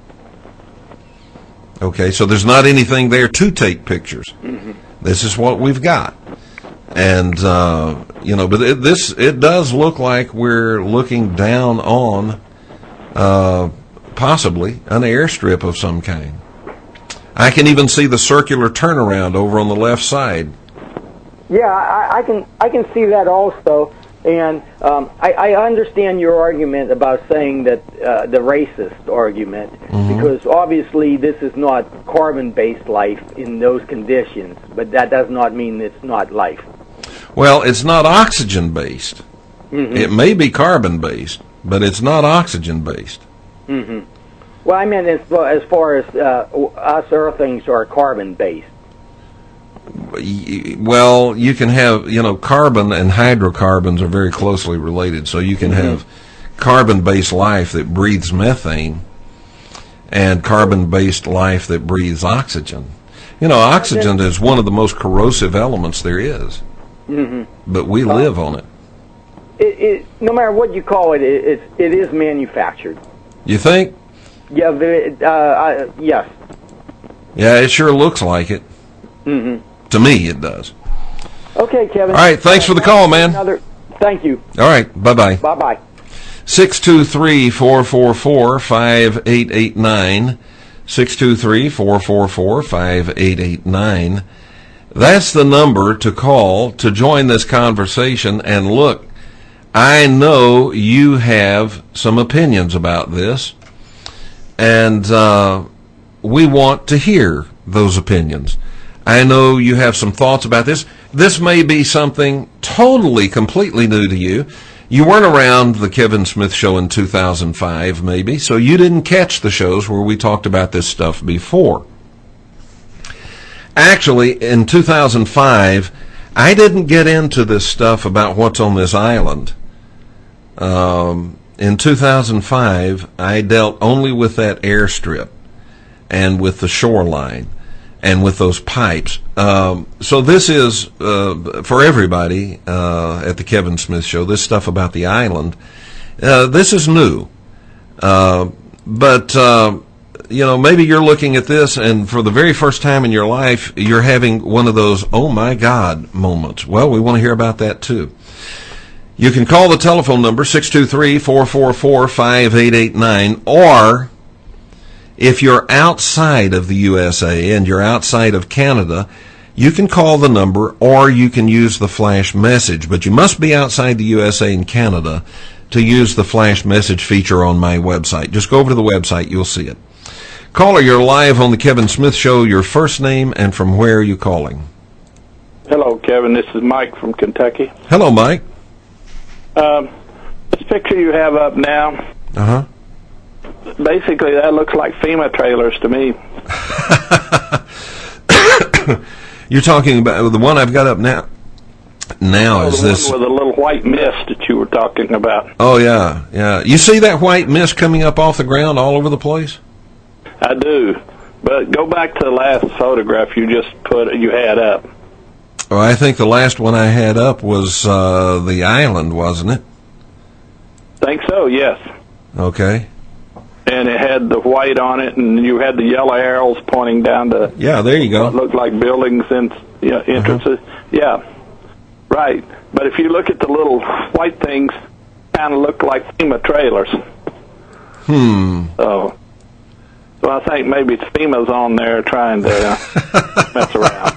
Okay, so there's not anything there to take pictures.
Mm-hmm.
This is what we've got. And, but it does look like we're looking down on possibly an airstrip of some kind. I can even see the circular turnaround over on the left side.
Yeah, I can see that also. And I understand your argument about saying that the racist argument,
mm-hmm.
because obviously this is not carbon-based life in those conditions, but that does not mean it's not life.
Well, it's not oxygen-based.
Mm-hmm.
It may be carbon-based, but it's not oxygen-based.
Mm-hmm. Well, I meant as far as us Earthlings are carbon-based.
Well, you can have, carbon and hydrocarbons are very closely related. So you can mm-hmm. have carbon-based life that breathes methane and carbon-based life that breathes oxygen. You know, oxygen is one of the most corrosive elements there is.
Mm-hmm.
But we live on it.
No matter what you call it, it is manufactured.
You think?
Yeah, yes.
Yeah, it sure looks like it.
Mm-hmm.
To me, it does.
Okay, Kevin.
All right, thanks for the call, man.
Thank you.
All right, bye-bye.
Bye-bye.
623-444-5889. 623-444-5889. That's the number to call to join this conversation. And look, I know you have some opinions about this, and we want to hear those opinions. I know you have some thoughts about this. This may be something totally, completely new to you. You weren't around the Kevin Smith Show in 2005, maybe, so you didn't catch the shows where we talked about this stuff before. Actually, in 2005, I didn't get into this stuff about what's on this island. In 2005, I dealt only with that airstrip and with the shoreline and with those pipes. So this is, for everybody at the Kevin Smith Show, this stuff about the island, this is new. But you know, maybe you're looking at this and for the very first time in your life, you're having one of those, oh my God moments. Well, we want to hear about that too. You can call the telephone number, 623-444-5889, or if you're outside of the USA and you're outside of Canada, you can call the number or you can use the flash message. But you must be outside the USA and Canada to use the flash message feature on my website. Just go over to the website, you'll see it. Caller, you're live on the Kevin Smith Show. Your first name and from where are you calling?
Hello, Kevin. This is Mike from Kentucky.
Hello, Mike.
This picture you have up now, basically that looks like FEMA trailers to me.
You're talking about the one I've got up now? Now is this
one with a little white mist that you were talking about?
Oh, yeah, yeah. You see that white mist coming up off the ground all over the place?
I do. But go back to the last photograph you had up.
Oh, I think the last one I had up was the island, wasn't it?
Think so, yes.
Okay.
And it had the white on it, and you had the yellow arrows pointing down to...
Yeah, there you go.
What looked like buildings and entrances. Yeah, right. But if you look at the little white things, kind of look like FEMA trailers. So I think maybe FEMA's on there trying to mess around.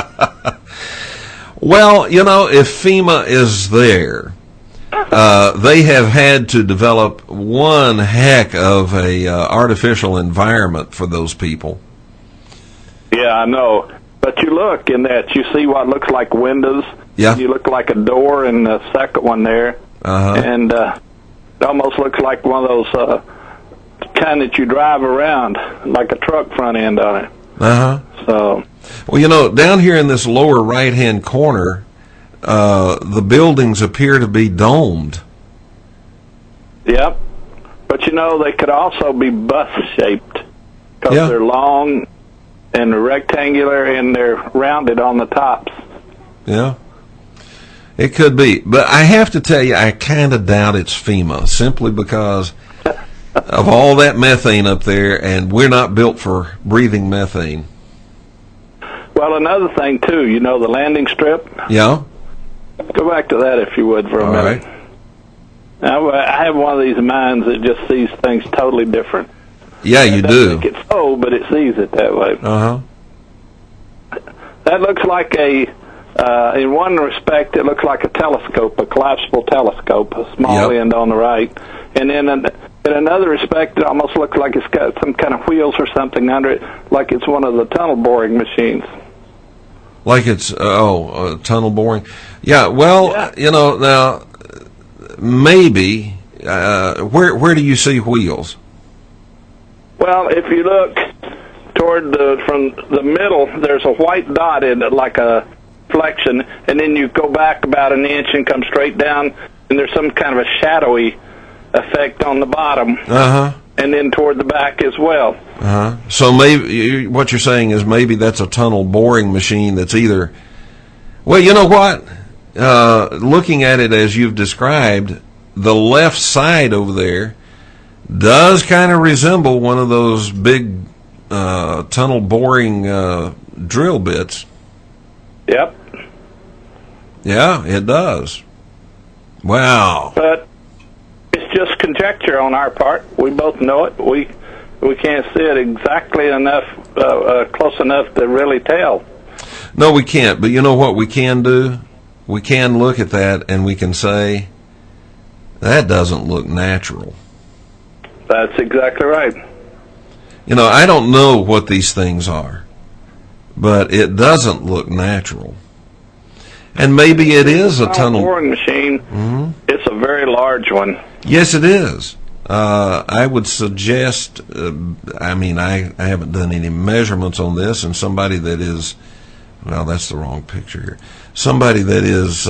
Well, you know, if FEMA is there, they have had to develop one heck of a artificial environment for those people.
Yeah, I know. But you look in that, you see what looks like windows.
Yeah.
You look like a door in the second one there. And it almost looks like one of those kind that you drive around, like a truck front end on it. So...
Well, you know, down here in this lower right-hand corner, the buildings appear to be domed.
Yep. But, you know, they could also be bus-shaped because they're long and rectangular and they're rounded on the tops.
Yeah. It could be. But I have to tell you, I kind of doubt it's FEMA, simply because of all that methane up there, and we're not built for breathing methane.
Well, another thing, too, you know, the landing strip?
Yeah.
Go back to that, if you would, for a minute.
Right.
Now, I have one of these minds that just sees things totally different.
Yeah, you do.
Think it's so, but it sees it that way. That looks like in one respect, it looks like a telescope, a collapsible telescope, a small end on the right. And then in another respect, it almost looks like it's got some kind of wheels or something under it, like it's one of the tunnel boring machines.
Like it's, tunnel boring. Yeah, well, you know, now, maybe, where do you see wheels?
Well, if you look toward from the middle, there's a white dot in it, like a flexion, and then you go back about an inch and come straight down, and there's some kind of a shadowy effect on the bottom. and then toward the back as well.
So maybe what you're saying is maybe that's a tunnel boring machine that's either. Well, you know what? Looking at it as you've described, the left side over there does kind of resemble one of those big tunnel boring drill bits.
Yep.
Yeah, it does. Wow.
But it's just conjecture on our part. We both know it. We can't see it exactly enough, close enough to really tell.
No, we can't. But you know what we can do? We can look at that and we can say, that doesn't look natural.
That's exactly right.
You know, I don't know what these things are, but it doesn't look natural. And maybe it is a tunnel
boring machine. Mm-hmm. It's a very large one.
Yes, it is. I would suggest, I haven't done any measurements on this, and somebody that is, well, that's the wrong picture here. Somebody that is,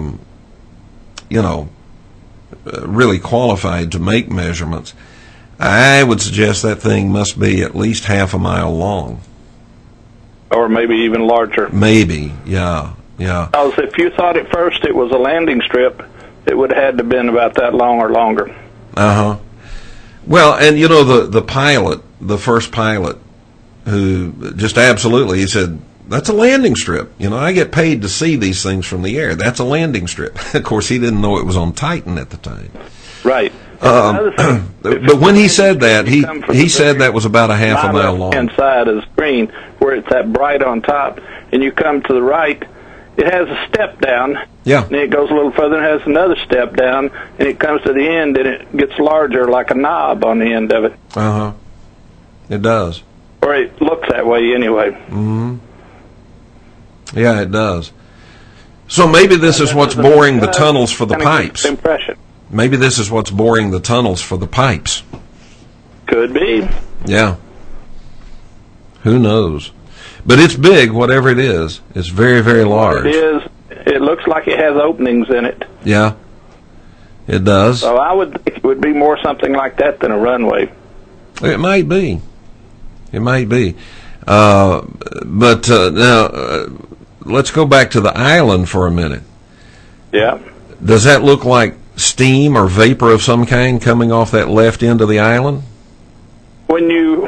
really qualified to make measurements, I would suggest that thing must be at least half a mile long.
Or maybe even larger.
Maybe, yeah.
Because if you thought at first it was a landing strip, it would have had to have been about that long or longer.
Well, and the pilot, the first pilot, who just absolutely, he said, that's a landing strip. I get paid to see these things from the air. That's a landing strip. Of course, he didn't know it was on Titan at the time.
Right.
But when he said that, he said that was about a half a mile long.
Inside of the screen, where it's that bright on top, and you come to the right, it has a step down.
Yeah.
And it goes a little further and has another step down, and it comes to the end, and it gets larger like a knob on the end of it.
It does.
Or it looks that way anyway.
Mm-hmm. Yeah, it does. So maybe this is what's boring the tunnels for the pipes.
Impression.
Maybe this is what's boring the tunnels for the pipes.
Could be.
Yeah. Who knows? But it's big, whatever it is. It's very, very large.
It is. It looks like it has openings in it.
Yeah. It does.
So I would think it would be more something like that than a runway.
It might be. It might be. But now, let's go back to the island for a minute.
Yeah.
Does that look like steam or vapor of some kind coming off that left end of the island?
When you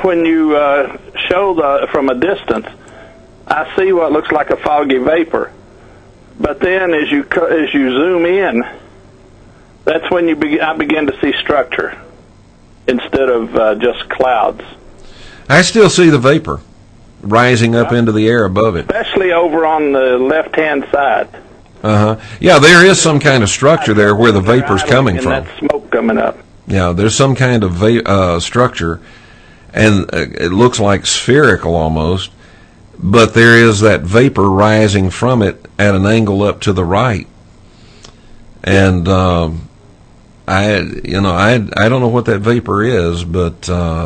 show from a distance, I see what looks like a foggy vapor. But then as you zoom in, that's when I begin to see structure instead of just clouds.
I still see the vapor rising up into the air above it.
Especially over on the left-hand side.
Yeah, there is some kind of structure there where the vapor's coming from.
And that smoke coming up.
Yeah, there's some kind of structure, and it looks like spherical almost, but there is that vapor rising from it at an angle up to the right. And I don't know what that vapor is, but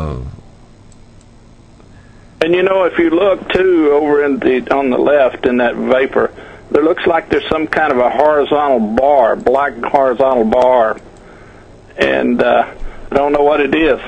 and if you look too over on the left in that vapor, there looks like there's some kind of a horizontal bar, black horizontal bar, and I don't know what it is.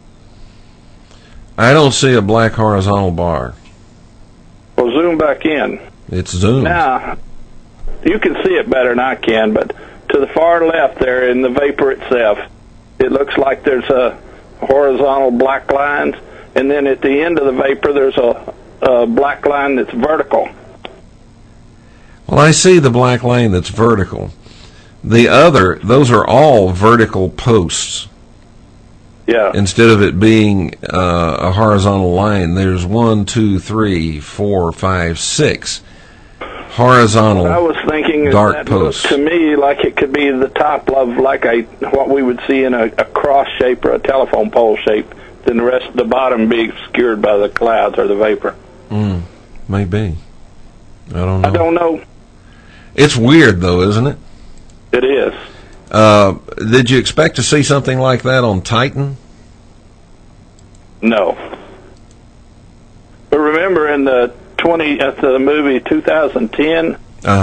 I don't see a black horizontal bar.
Well, zoom back in.
It's zoomed.
Now, you can see it better than I can, but to the far left there in the vapor itself, it looks like there's a horizontal black lines, and then at the end of the vapor there's a black line that's vertical.
Well, I see the black line that's vertical. Those are all vertical posts.
Yeah.
Instead of it being a horizontal line, there's 1, 2, 3, 4, 5, 6 horizontal
I was thinking
dark posts.
To me, like it could be the top of like what we would see in a cross shape or a telephone pole shape. Then the rest of the bottom be obscured by the clouds or the vapor.
Maybe. I don't know.
I don't know.
It's weird, though, isn't it?
It is.
Did you expect to see something like that on Titan?
No. But remember in the movie 2010,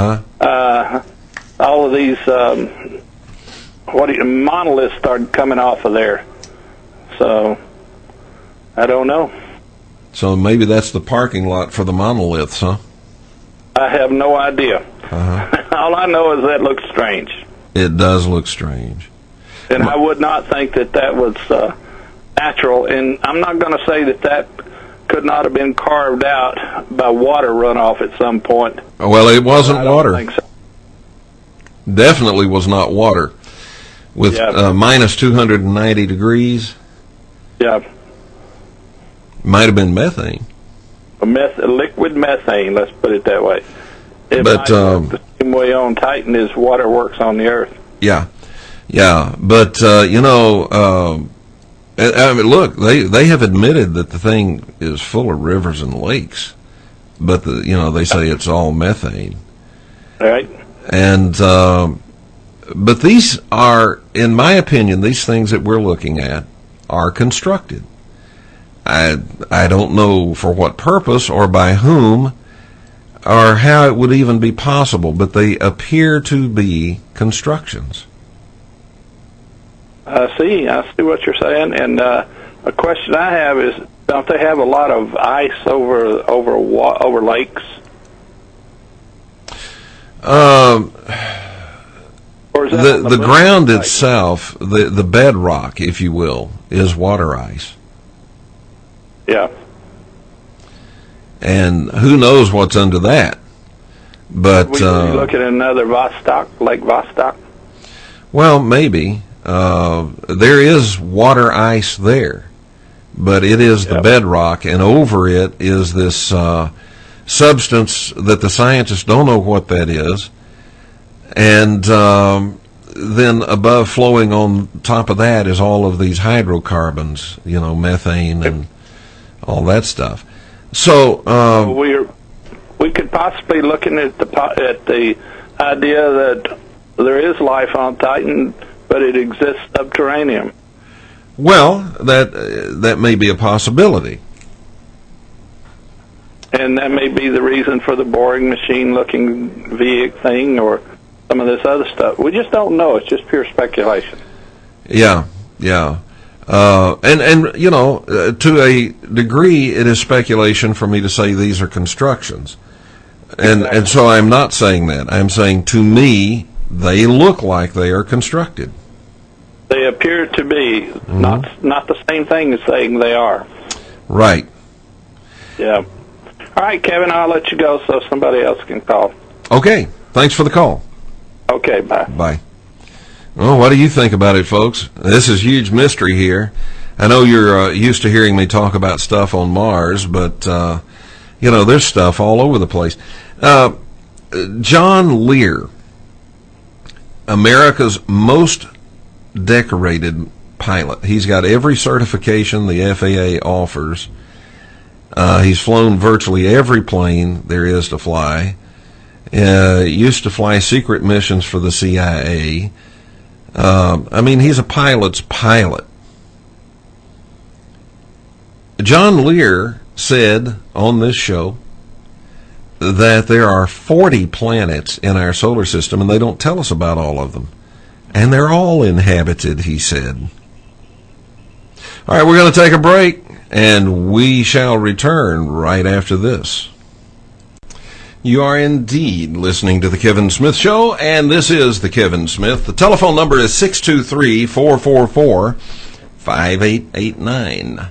all of these monoliths started coming off of there. So, I don't know.
So maybe that's the parking lot for the monoliths, huh?
I have no idea. All I know is that looks strange.
It does look strange.
And I would not think that was natural. And I'm not going to say that could not have been carved out by water runoff at some point.
Well, it wasn't water.
I don't think so.
Definitely was not water. With minus 290 degrees.
Yeah.
Might have been methane.
Liquid methane, let's put it that way. It
but
might work the same way on Titan as water works on the Earth.
Yeah. But I mean, look, they have admitted that the thing is full of rivers and lakes, but they say it's all methane.
Right.
And but these are, in my opinion, these things that we're looking at are constructed. I don't know for what purpose or by whom or how it would even be possible, but they appear to be constructions.
I see what you're saying. And a question I have is, don't they have a lot of ice over lakes? Or is that
the ground itself, the bedrock, if you will, is water ice.
Yeah.
And who knows what's under that? But
we look at another Lake Vostok.
Well, maybe there is water ice there, but it is the bedrock, and over it is this substance that the scientists don't know what that is, and then above, flowing on top of that, is all of these hydrocarbons, methane and all that stuff. So
we could possibly looking at the idea that there is life on Titan, but it exists subterranean.
Well, that may be a possibility.
And that may be the reason for the boring machine-looking vehicle thing, or some of this other stuff. We just don't know. It's just pure speculation.
Yeah. And to a degree, it is speculation for me to say these are constructions. And so I'm not saying that. I'm saying, to me, they look like they are constructed.
They appear to be, not the same thing as saying they are.
Right.
Yeah. All right, Kevin, I'll let you go so somebody else can call.
Okay. Thanks for the call.
Okay, bye.
Bye. Well, what do you think about it, folks? This is huge mystery here. I know you're used to hearing me talk about stuff on Mars, but, there's stuff all over the place. John Lear, America's most decorated pilot. He's got every certification the FAA offers. He's flown virtually every plane there is to fly. Used to fly secret missions for the CIA. He's a pilot's pilot. John Lear said on this show that there are 40 planets in our solar system, and they don't tell us about all of them. And they're all inhabited, he said. All right, we're going to take a break, and we shall return right after this. You are indeed listening to The Kevin Smith Show, and this is The Kevin Smith. The telephone number is 623-444-5889.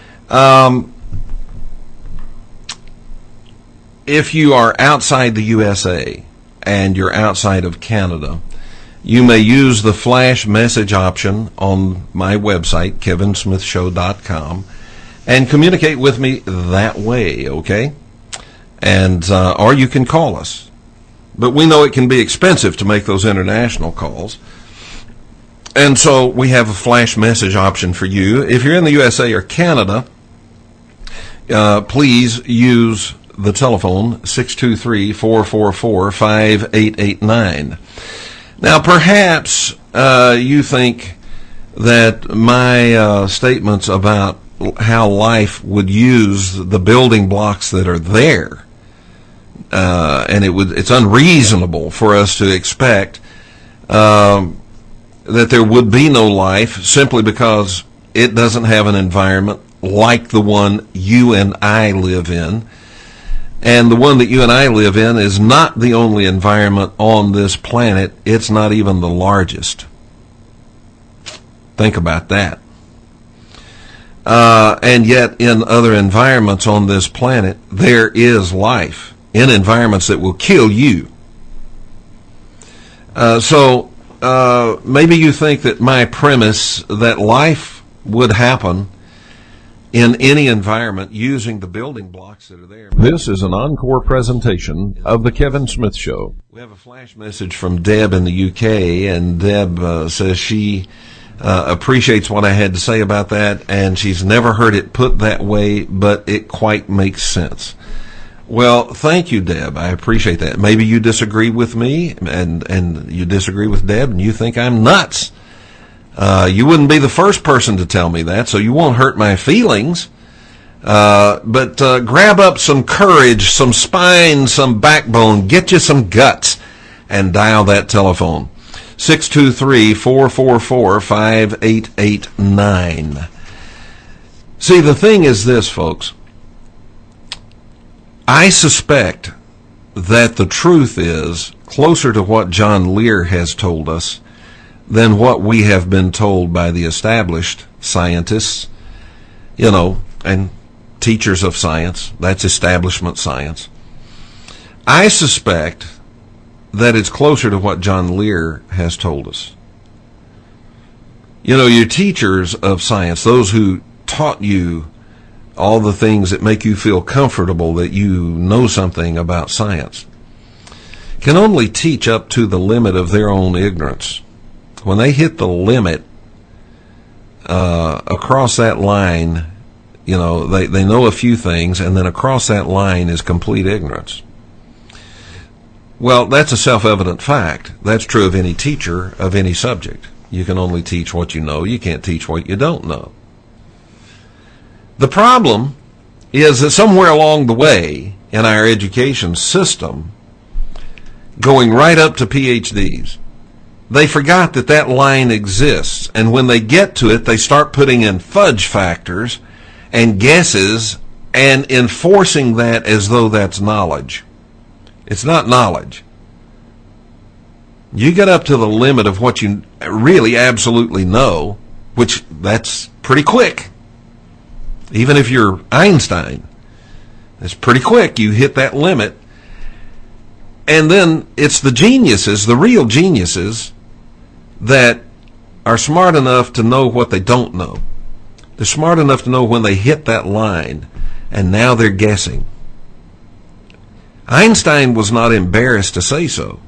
If you are outside the USA and you're outside of Canada, you may use the flash message option on my website, kevinsmithshow.com, and communicate with me that way, okay? And or you can call us. But we know it can be expensive to make those international calls. And so we have a flash message option for you. If you're in the USA or Canada, please use the telephone 623-444-5889. Now, perhaps you think that my statements about how life would use the building blocks that are there, and it's unreasonable for us to expect that there would be no life simply because it doesn't have an environment like the one you and I live in. And the one that you and I live in is not the only environment on this planet. It's not even the largest. Think about that. And yet in other environments on this planet, there is life in environments that will kill you. So maybe you think that my premise that life would happen in any environment using the building blocks that are there.
This is an encore presentation of The Kevin Smith Show.
We have a flash message from Deb in the UK, and Deb says she appreciates what I had to say about that, and she's never heard it put that way, but it quite makes sense. Well, thank you, Deb. I appreciate that. Maybe you disagree with me, and you disagree with Deb, and you think I'm nuts. You wouldn't be the first person to tell me that, so you won't hurt my feelings. But grab up some courage, some spine, some backbone, get you some guts, and dial that telephone. 623-444-5889. See, the thing is this, folks. I suspect that the truth is closer to what John Lear has told us than what we have been told by the established scientists, and teachers of science. That's establishment science. I suspect that it's closer to what John Lear has told us. Your teachers of science, those who taught you all the things that make you feel comfortable that you know something about science, can only teach up to the limit of their own ignorance. When they hit the limit, across that line, they know a few things, and then across that line is complete ignorance. Well, that's a self-evident fact. That's true of any teacher of any subject. You can only teach what you know. You can't teach what you don't know. The problem is that somewhere along the way in our education system, going right up to PhDs, they forgot that that line exists. And when they get to it, they start putting in fudge factors and guesses and enforcing that as though that's knowledge. It's not knowledge. You get up to the limit of what you really absolutely know, which that's pretty quick. Even if you're Einstein, it's pretty quick. You hit that limit. And then it's the geniuses, the real geniuses, that are smart enough to know what they don't know. They're smart enough to know when they hit that line, and now they're guessing. Einstein was not embarrassed to say so.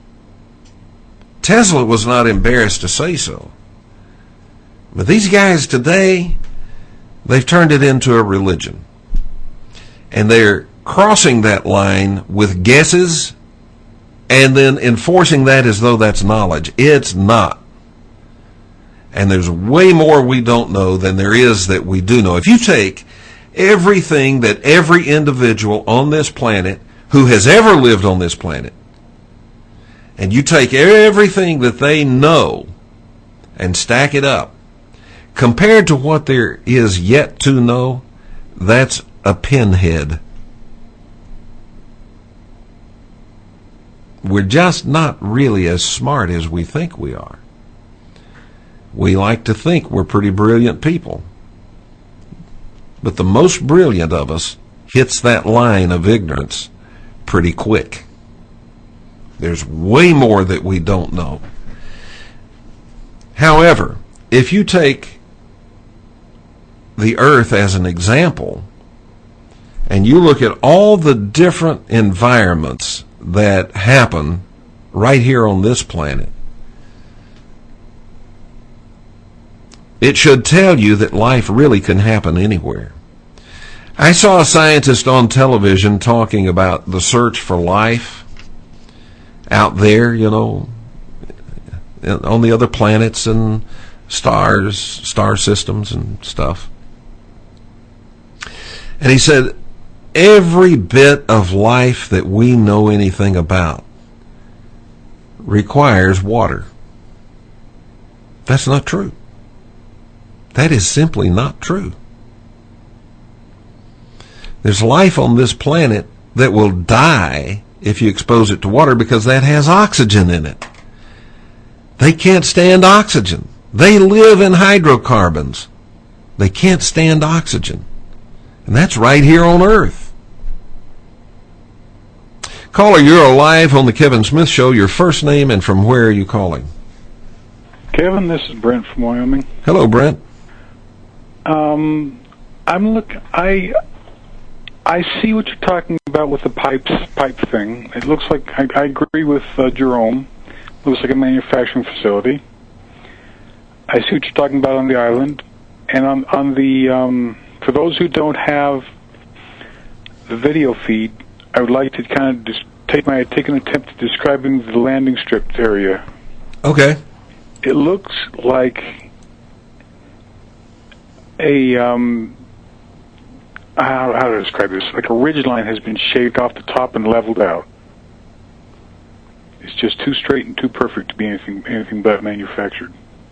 Tesla was not embarrassed to say so. But these guys today, they've turned it into a religion. And they're crossing that line with guesses and then enforcing that as though that's knowledge. It's not. And there's way more we don't know than there is that we do know. If you take everything that every individual on this planet who has ever lived on this planet, and you take everything that they know and stack it up, compared to what there is yet to know, that's a pinhead. We're just not really as smart as we think we are. We like to think we're pretty brilliant people. But the most brilliant of us hits that line of ignorance pretty quick. There's way more that we don't know. However, if you take the earth as an example, and you look at all the different environments that happen right here on this planet, it should tell you that life really can happen anywhere. I saw a scientist on television talking about the search for life out there, on the other planets and stars, star systems and stuff. And he said, every bit of life that we know anything about requires water. That's not true. That is simply not true. There's life on this planet that will die if you expose it to water because that has oxygen in it. They can't stand oxygen. They live in hydrocarbons. They can't stand oxygen. And that's right here on Earth. Caller, you're live on the Kevin Smith Show. Your first name and from where are you calling?
Kevin, this is Brent from Wyoming.
Hello, Brent.
I see what you're talking about with the pipe thing. It looks like I agree with Jerome. It looks like a manufacturing facility. I see what you're talking about on the island, and on the for those who don't have the video feed, I would like to kind of just take an attempt at describing the landing strip area.
Okay.
It looks like a how to describe this? Like a ridgeline has been shaved off the top and leveled out. It's just too straight and too perfect to be anything but manufactured.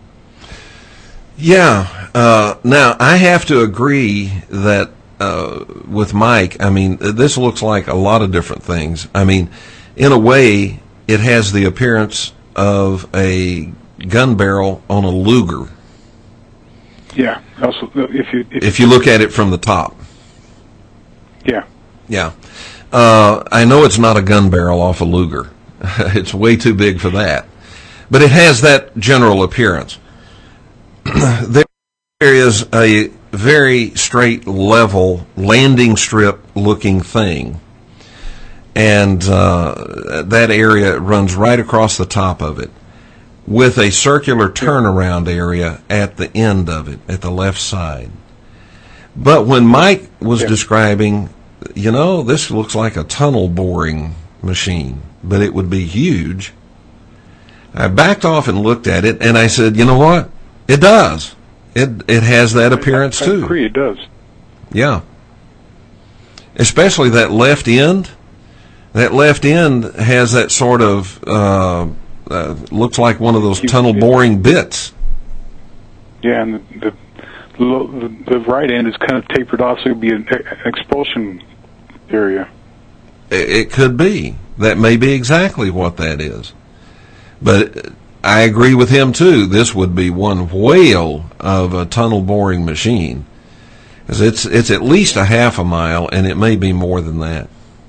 Yeah. Now, I have to agree that with Mike, I mean, this looks like a lot of different things. I mean, in a way, it has the appearance of a gun barrel on a Luger.
Yeah. Also,
if you look at it from the top.
Yeah.
Yeah. I know it's not a gun barrel off a Luger. It's way too big for that. But it has that general appearance. There is a very straight, level, landing strip looking thing. And that area runs right across the top of it, with a circular turnaround area at the end of it, at the left side. But when Mike was describing, this looks like a tunnel boring machine, but it would be huge. I backed off and looked at it, and I said, you know what? It does. It has that appearance, too.
I agree, it does.
Yeah. Especially that left end. That left end has that sort of... looks like one of those tunnel boring bits.
Yeah, and the right end is kind of tapered off, so it would be an expulsion area.
It could be. That may be exactly what that is. But I agree with him, too. This would be one whale of a tunnel boring machine. Because it's at least a half a mile, and it may be more than that.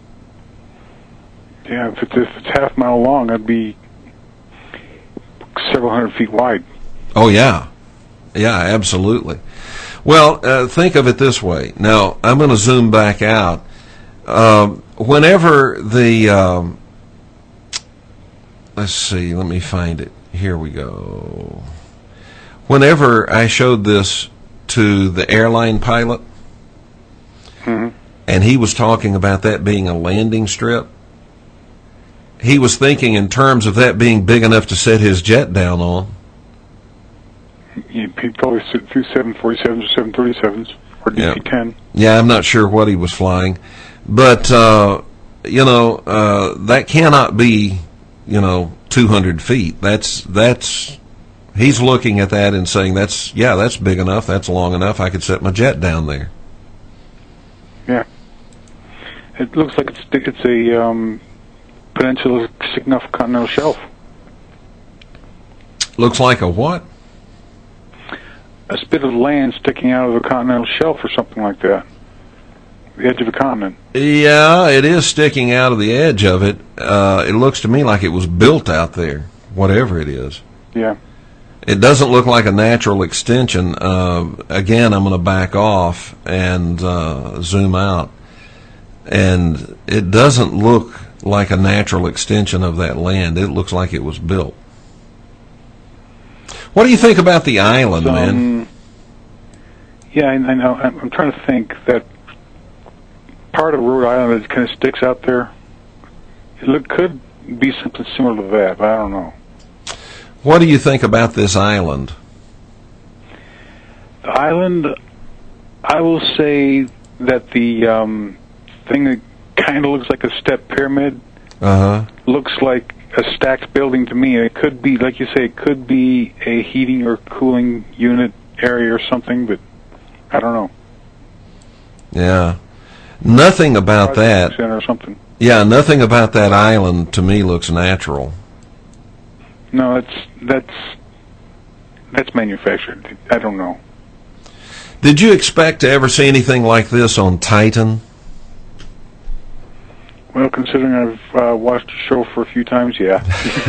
Yeah, if it's half a mile long, it'd be several hundred feet wide.
Oh, yeah. Yeah, absolutely. Well, think of it this way. Now, I'm going to zoom back out. Whenever the... let's see, let me find it. Here we go. Whenever I showed this to the airline pilot, and he was talking about that being a landing strip, he was thinking in terms of that being big enough to set his jet down on.
He'd probably sit through 747s or 737s or DC-10.
Yeah, I'm not sure what he was flying. But, that cannot be, 200 feet. That's he's looking at that and saying, that's big enough, that's long enough, I could set my jet down there.
Yeah. It looks like it's a peninsula sticking off a continental shelf.
Looks like a what?
A spit of land sticking out of a continental shelf or something like that. The edge of a continent.
Yeah, it is sticking out of the edge of it. It looks to me like it was built out there, whatever it is.
Yeah.
It doesn't look like a natural extension. Again, I'm going to back off and zoom out. And it doesn't look like a natural extension of that land. It looks like it was built. What do you think about the island, man?
Yeah, I know. I'm trying to think that part of Rhode Island that kind of sticks out there. It could be something similar to that, but I don't know.
What do you think about this island?
The island, I will say that the thing that kind of looks like a step pyramid looks like a stacked building to me. It could be, like you say, it could be a heating or cooling unit area or something, but I don't know.
Yeah. Nothing about that.
Or something.
Yeah, nothing about that island to me looks natural.
No, that's manufactured. I don't know.
Did you expect to ever see anything like this on Titan?
Well, considering I've watched the show for a few times, yeah.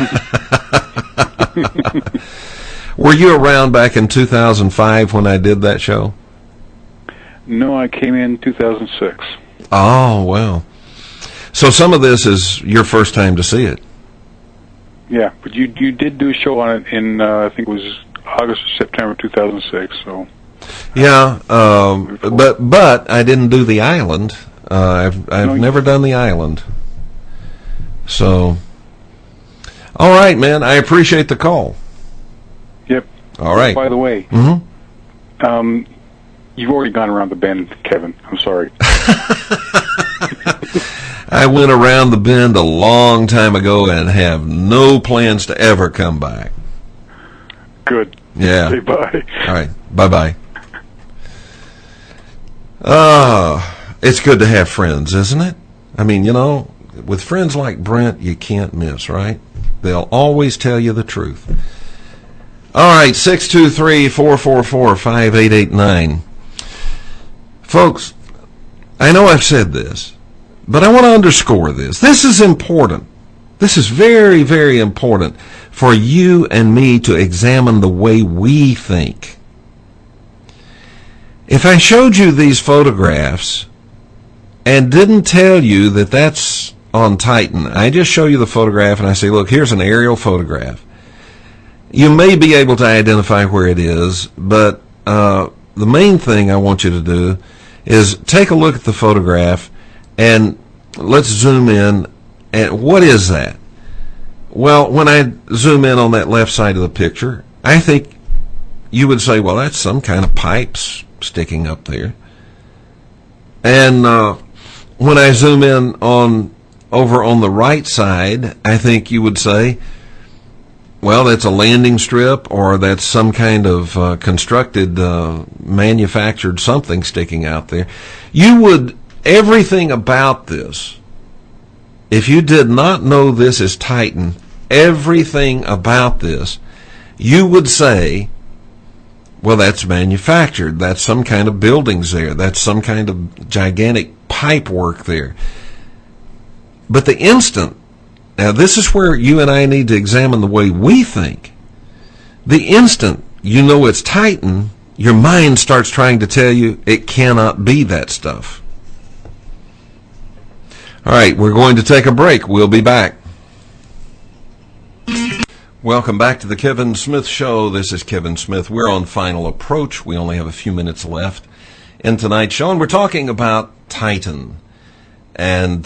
Were you around back in 2005 when I did that show?
No, I came in 2006.
Oh, well. So some of this is your first time to see it.
Yeah, but you did do a show on it in, I think it was August or September 2006, so...
Yeah, but I didn't do the island. I've never done the island. So, all right, man. I appreciate the call.
Yep.
All right.
By the way, you've already gone around the bend, Kevin. I'm sorry.
I went around the bend a long time ago and have no plans to ever come back.
Good.
Yeah.
Say bye.
All right. Bye-bye. It's good to have friends, isn't it? I mean, you know, with friends like Brent, you can't miss, right? They'll always tell you the truth. All right, 623-444-5889. Folks, I know I've said this, but I want to underscore this. This is important. This is very, very important for you and me to examine the way we think. If I showed you these photographs and didn't tell you that that's on Titan, I just show you the photograph and I say, look, here's an aerial photograph. You may be able to identify where it is, but the main thing I want you to do is take a look at the photograph and let's zoom in. And what is that? Well, when I zoom in on that left side of the picture, I think you would say, well, that's some kind of pipes sticking up there. And when I zoom in over on the right side, I think you would say, well, that's a landing strip, or that's some kind of constructed, manufactured something sticking out there. Everything about this, if you did not know this is Titan, everything about this, you would say, well, that's manufactured. That's some kind of buildings there. That's some kind of gigantic pipe work there. But the instant, now this is where you and I need to examine the way we think. The instant you know it's Titan, your mind starts trying to tell you it cannot be that stuff. All right, we're going to take a break. We'll be back. Welcome back to the Kevin Smith Show. This is Kevin Smith. We're on final approach. We only have a few minutes left in tonight's show, and we're talking about Titan. And,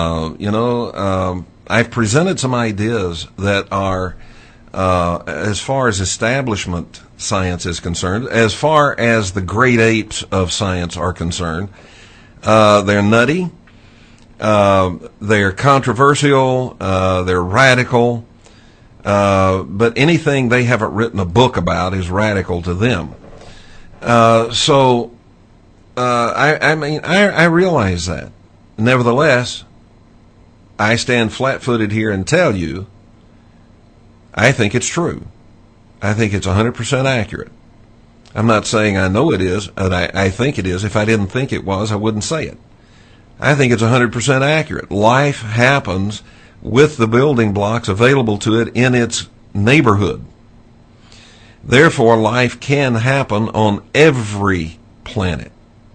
I've presented some ideas that are, as far as establishment science is concerned, as far as the great apes of science are concerned, they're nutty, they're controversial, they're radical, but anything they haven't written a book about is radical to them. I realize that. Nevertheless, I stand flat-footed here and tell you, I think it's true. I think it's 100% accurate. I'm not saying I know it is, but I think it is. If I didn't think it was, I wouldn't say it. I think it's 100% accurate. Life happens with the building blocks available to it in its neighborhood. Therefore, life can happen on every planet.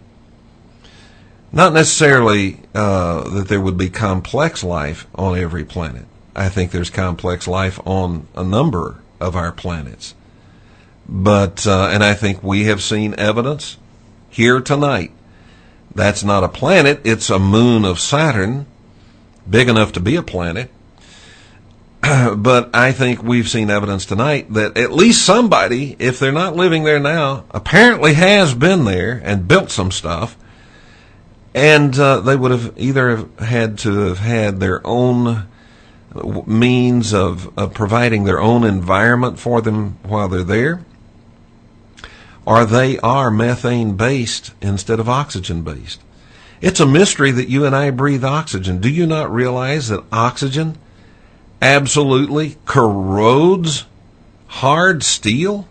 Not necessarily that there would be complex life on every planet. I think there's complex life on a number of our planets. But, and I think we have seen evidence here tonight. That's not a planet, it's a moon of Saturn, big enough to be a planet. But I think we've seen evidence tonight that at least somebody, if they're not living there now, apparently has been there and built some stuff. And they would have either had to have had their own means of providing their own environment for them while they're there, or they are methane-based instead of oxygen-based. It's a mystery that you and I breathe oxygen. Do you not realize that oxygen absolutely corrodes hard steel?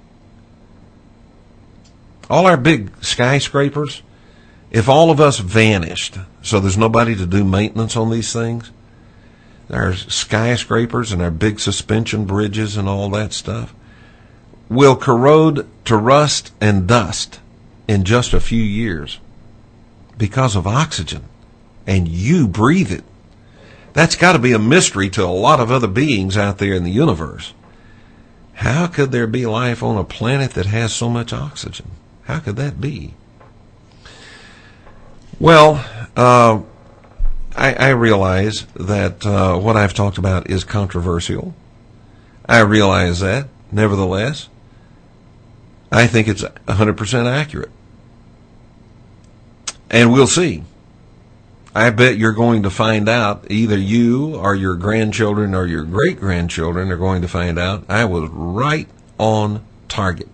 All our big skyscrapers, if all of us vanished, so there's nobody to do maintenance on these things, our skyscrapers and our big suspension bridges and all that stuff will corrode to rust and dust in just a few years because of oxygen, and you breathe it. That's got to be a mystery to a lot of other beings out there in the universe. How could there be life on a planet that has so much oxygen? How could that be? Well, I realize that what I've talked about is controversial. I realize that. Nevertheless, I think it's 100% accurate. And we'll see. I bet you're going to find out, either you or your grandchildren or your great-grandchildren are going to find out I was right on target.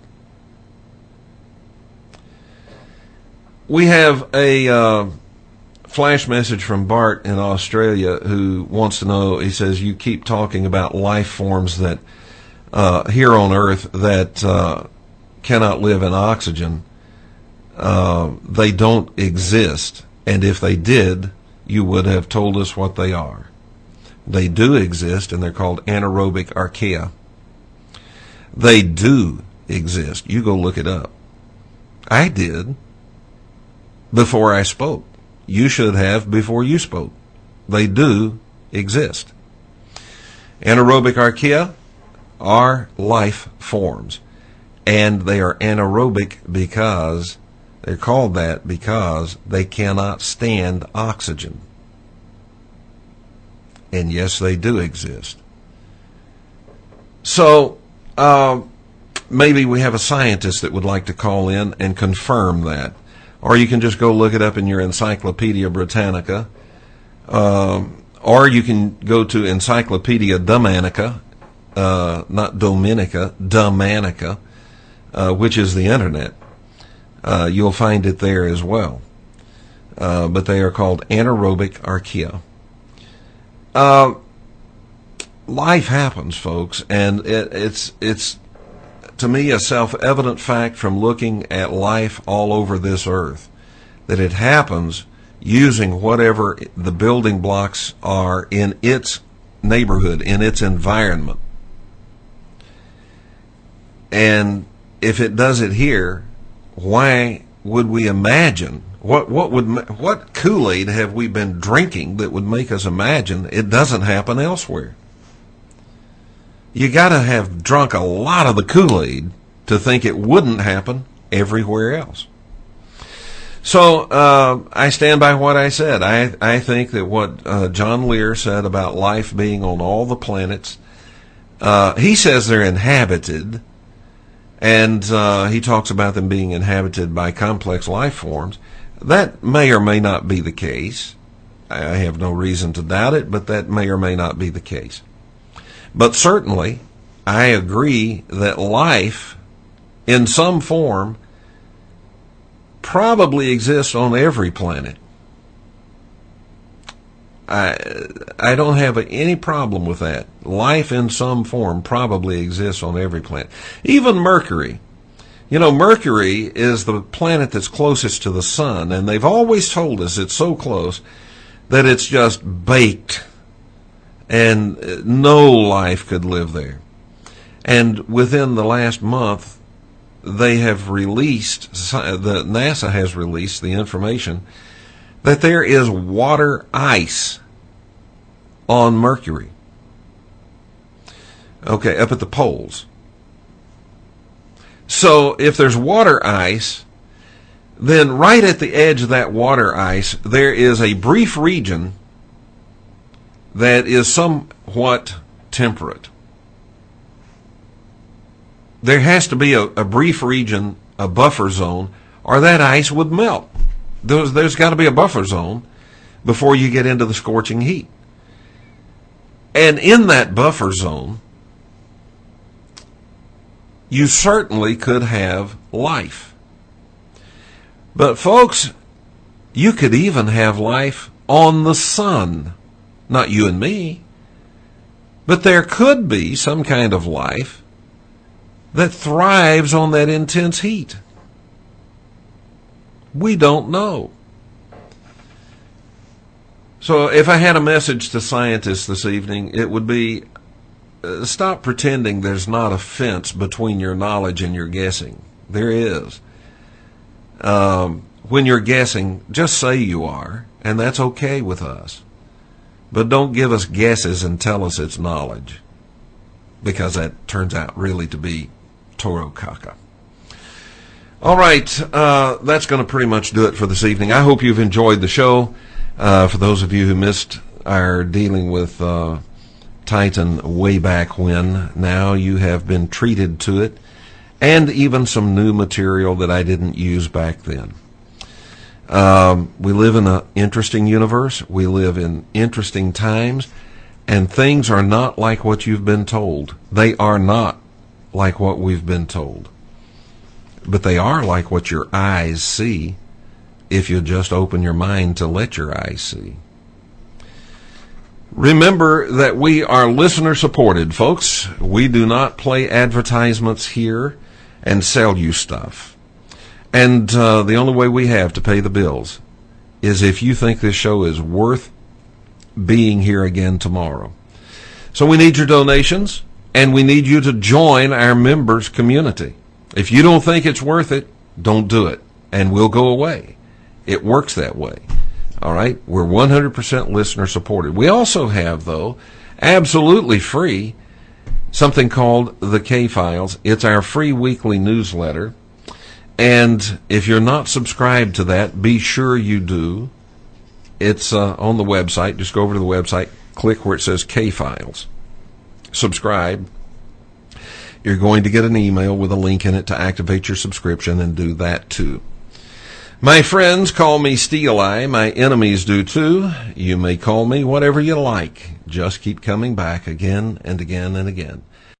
We have a flash message from Bart in Australia who wants to know, he says, you keep talking about life forms that here on Earth that cannot live in oxygen. They don't exist. And if they did, you would have told us what they are. They do exist, and they're called anaerobic archaea. They do exist. You go look it up. I did before I spoke. You should have before you spoke. They do exist. Anaerobic archaea are life forms, and they are anaerobic because they're called that because they cannot stand oxygen. And yes, they do exist. So maybe we have a scientist that would like to call in and confirm that. Or you can just go look it up in your Encyclopedia Britannica. Or you can go to Encyclopedia Dumanica, not Dominica, Dumanica, which is the internet. You'll find it there as well. But they are called anaerobic archaea. Life happens, folks, and it's to me a self-evident fact from looking at life all over this earth that it happens using whatever the building blocks are in its neighborhood, in its environment. And if it does it here, why would we imagine, what Kool-Aid have we been drinking that would make us imagine it doesn't happen elsewhere? You got to have drunk a lot of the Kool-Aid to think it wouldn't happen everywhere else. So I stand by what I said. I think that what John Lear said about life being on all the planets, he says they're inhabited, and he talks about them being inhabited by complex life forms. That may or may not be the case. I have no reason to doubt it, but that may or may not be the case. But certainly, I agree that life, in some form, probably exists on every planet. I don't have any problem with that. Life in some form probably exists on every planet. Even Mercury. You know, Mercury is the planet that's closest to the sun, and they've always told us it's so close that it's just baked, and no life could live there. And within the last month, they have released, the NASA has released the information that there is water ice on Mercury. Okay, up at the poles. So if there's water ice, then right at the edge of that water ice, there is a brief region that is somewhat temperate. There has to be a brief region, a buffer zone, or that ice would melt. There's got to be a buffer zone before you get into the scorching heat. And in that buffer zone, you certainly could have life. But folks, you could even have life on the sun. Not you and me. But there could be some kind of life that thrives on that intense heat. We don't know. So if I had a message to scientists this evening, it would be, stop pretending there's not a fence between your knowledge and your guessing. There is. When you're guessing, just say you are, and that's okay with us. But don't give us guesses and tell us it's knowledge, because that turns out really to be Toro Caca. All right, that's going to pretty much do it for this evening. I hope you've enjoyed the show. For those of you who missed our dealing with Titan way back when, now you have been treated to it, and even some new material that I didn't use back then. We live in an interesting universe. We live in interesting times, and things are not like what you've been told. They are not like what we've been told. But they are like what your eyes see, if you just open your mind to let your eyes see. Remember that we are listener supported, folks. We do not play advertisements here and sell you stuff. And the only way we have to pay the bills is if you think this show is worth being here again tomorrow. So we need your donations, and we need you to join our members community. If you don't think it's worth it, don't do it, and we'll go away. It works that way. All right? We're 100% listener supported. We also have, though, absolutely free, something called the K-Files. It's our free weekly newsletter. And if you're not subscribed to that, be sure you do. It's on the website. Just go over to the website, click where it says K-Files. Subscribe. You're going to get an email with a link in it to activate your subscription, and do that too. My friends call me Steel Eye. My enemies do too. You may call me whatever you like. Just keep coming back again and again and again.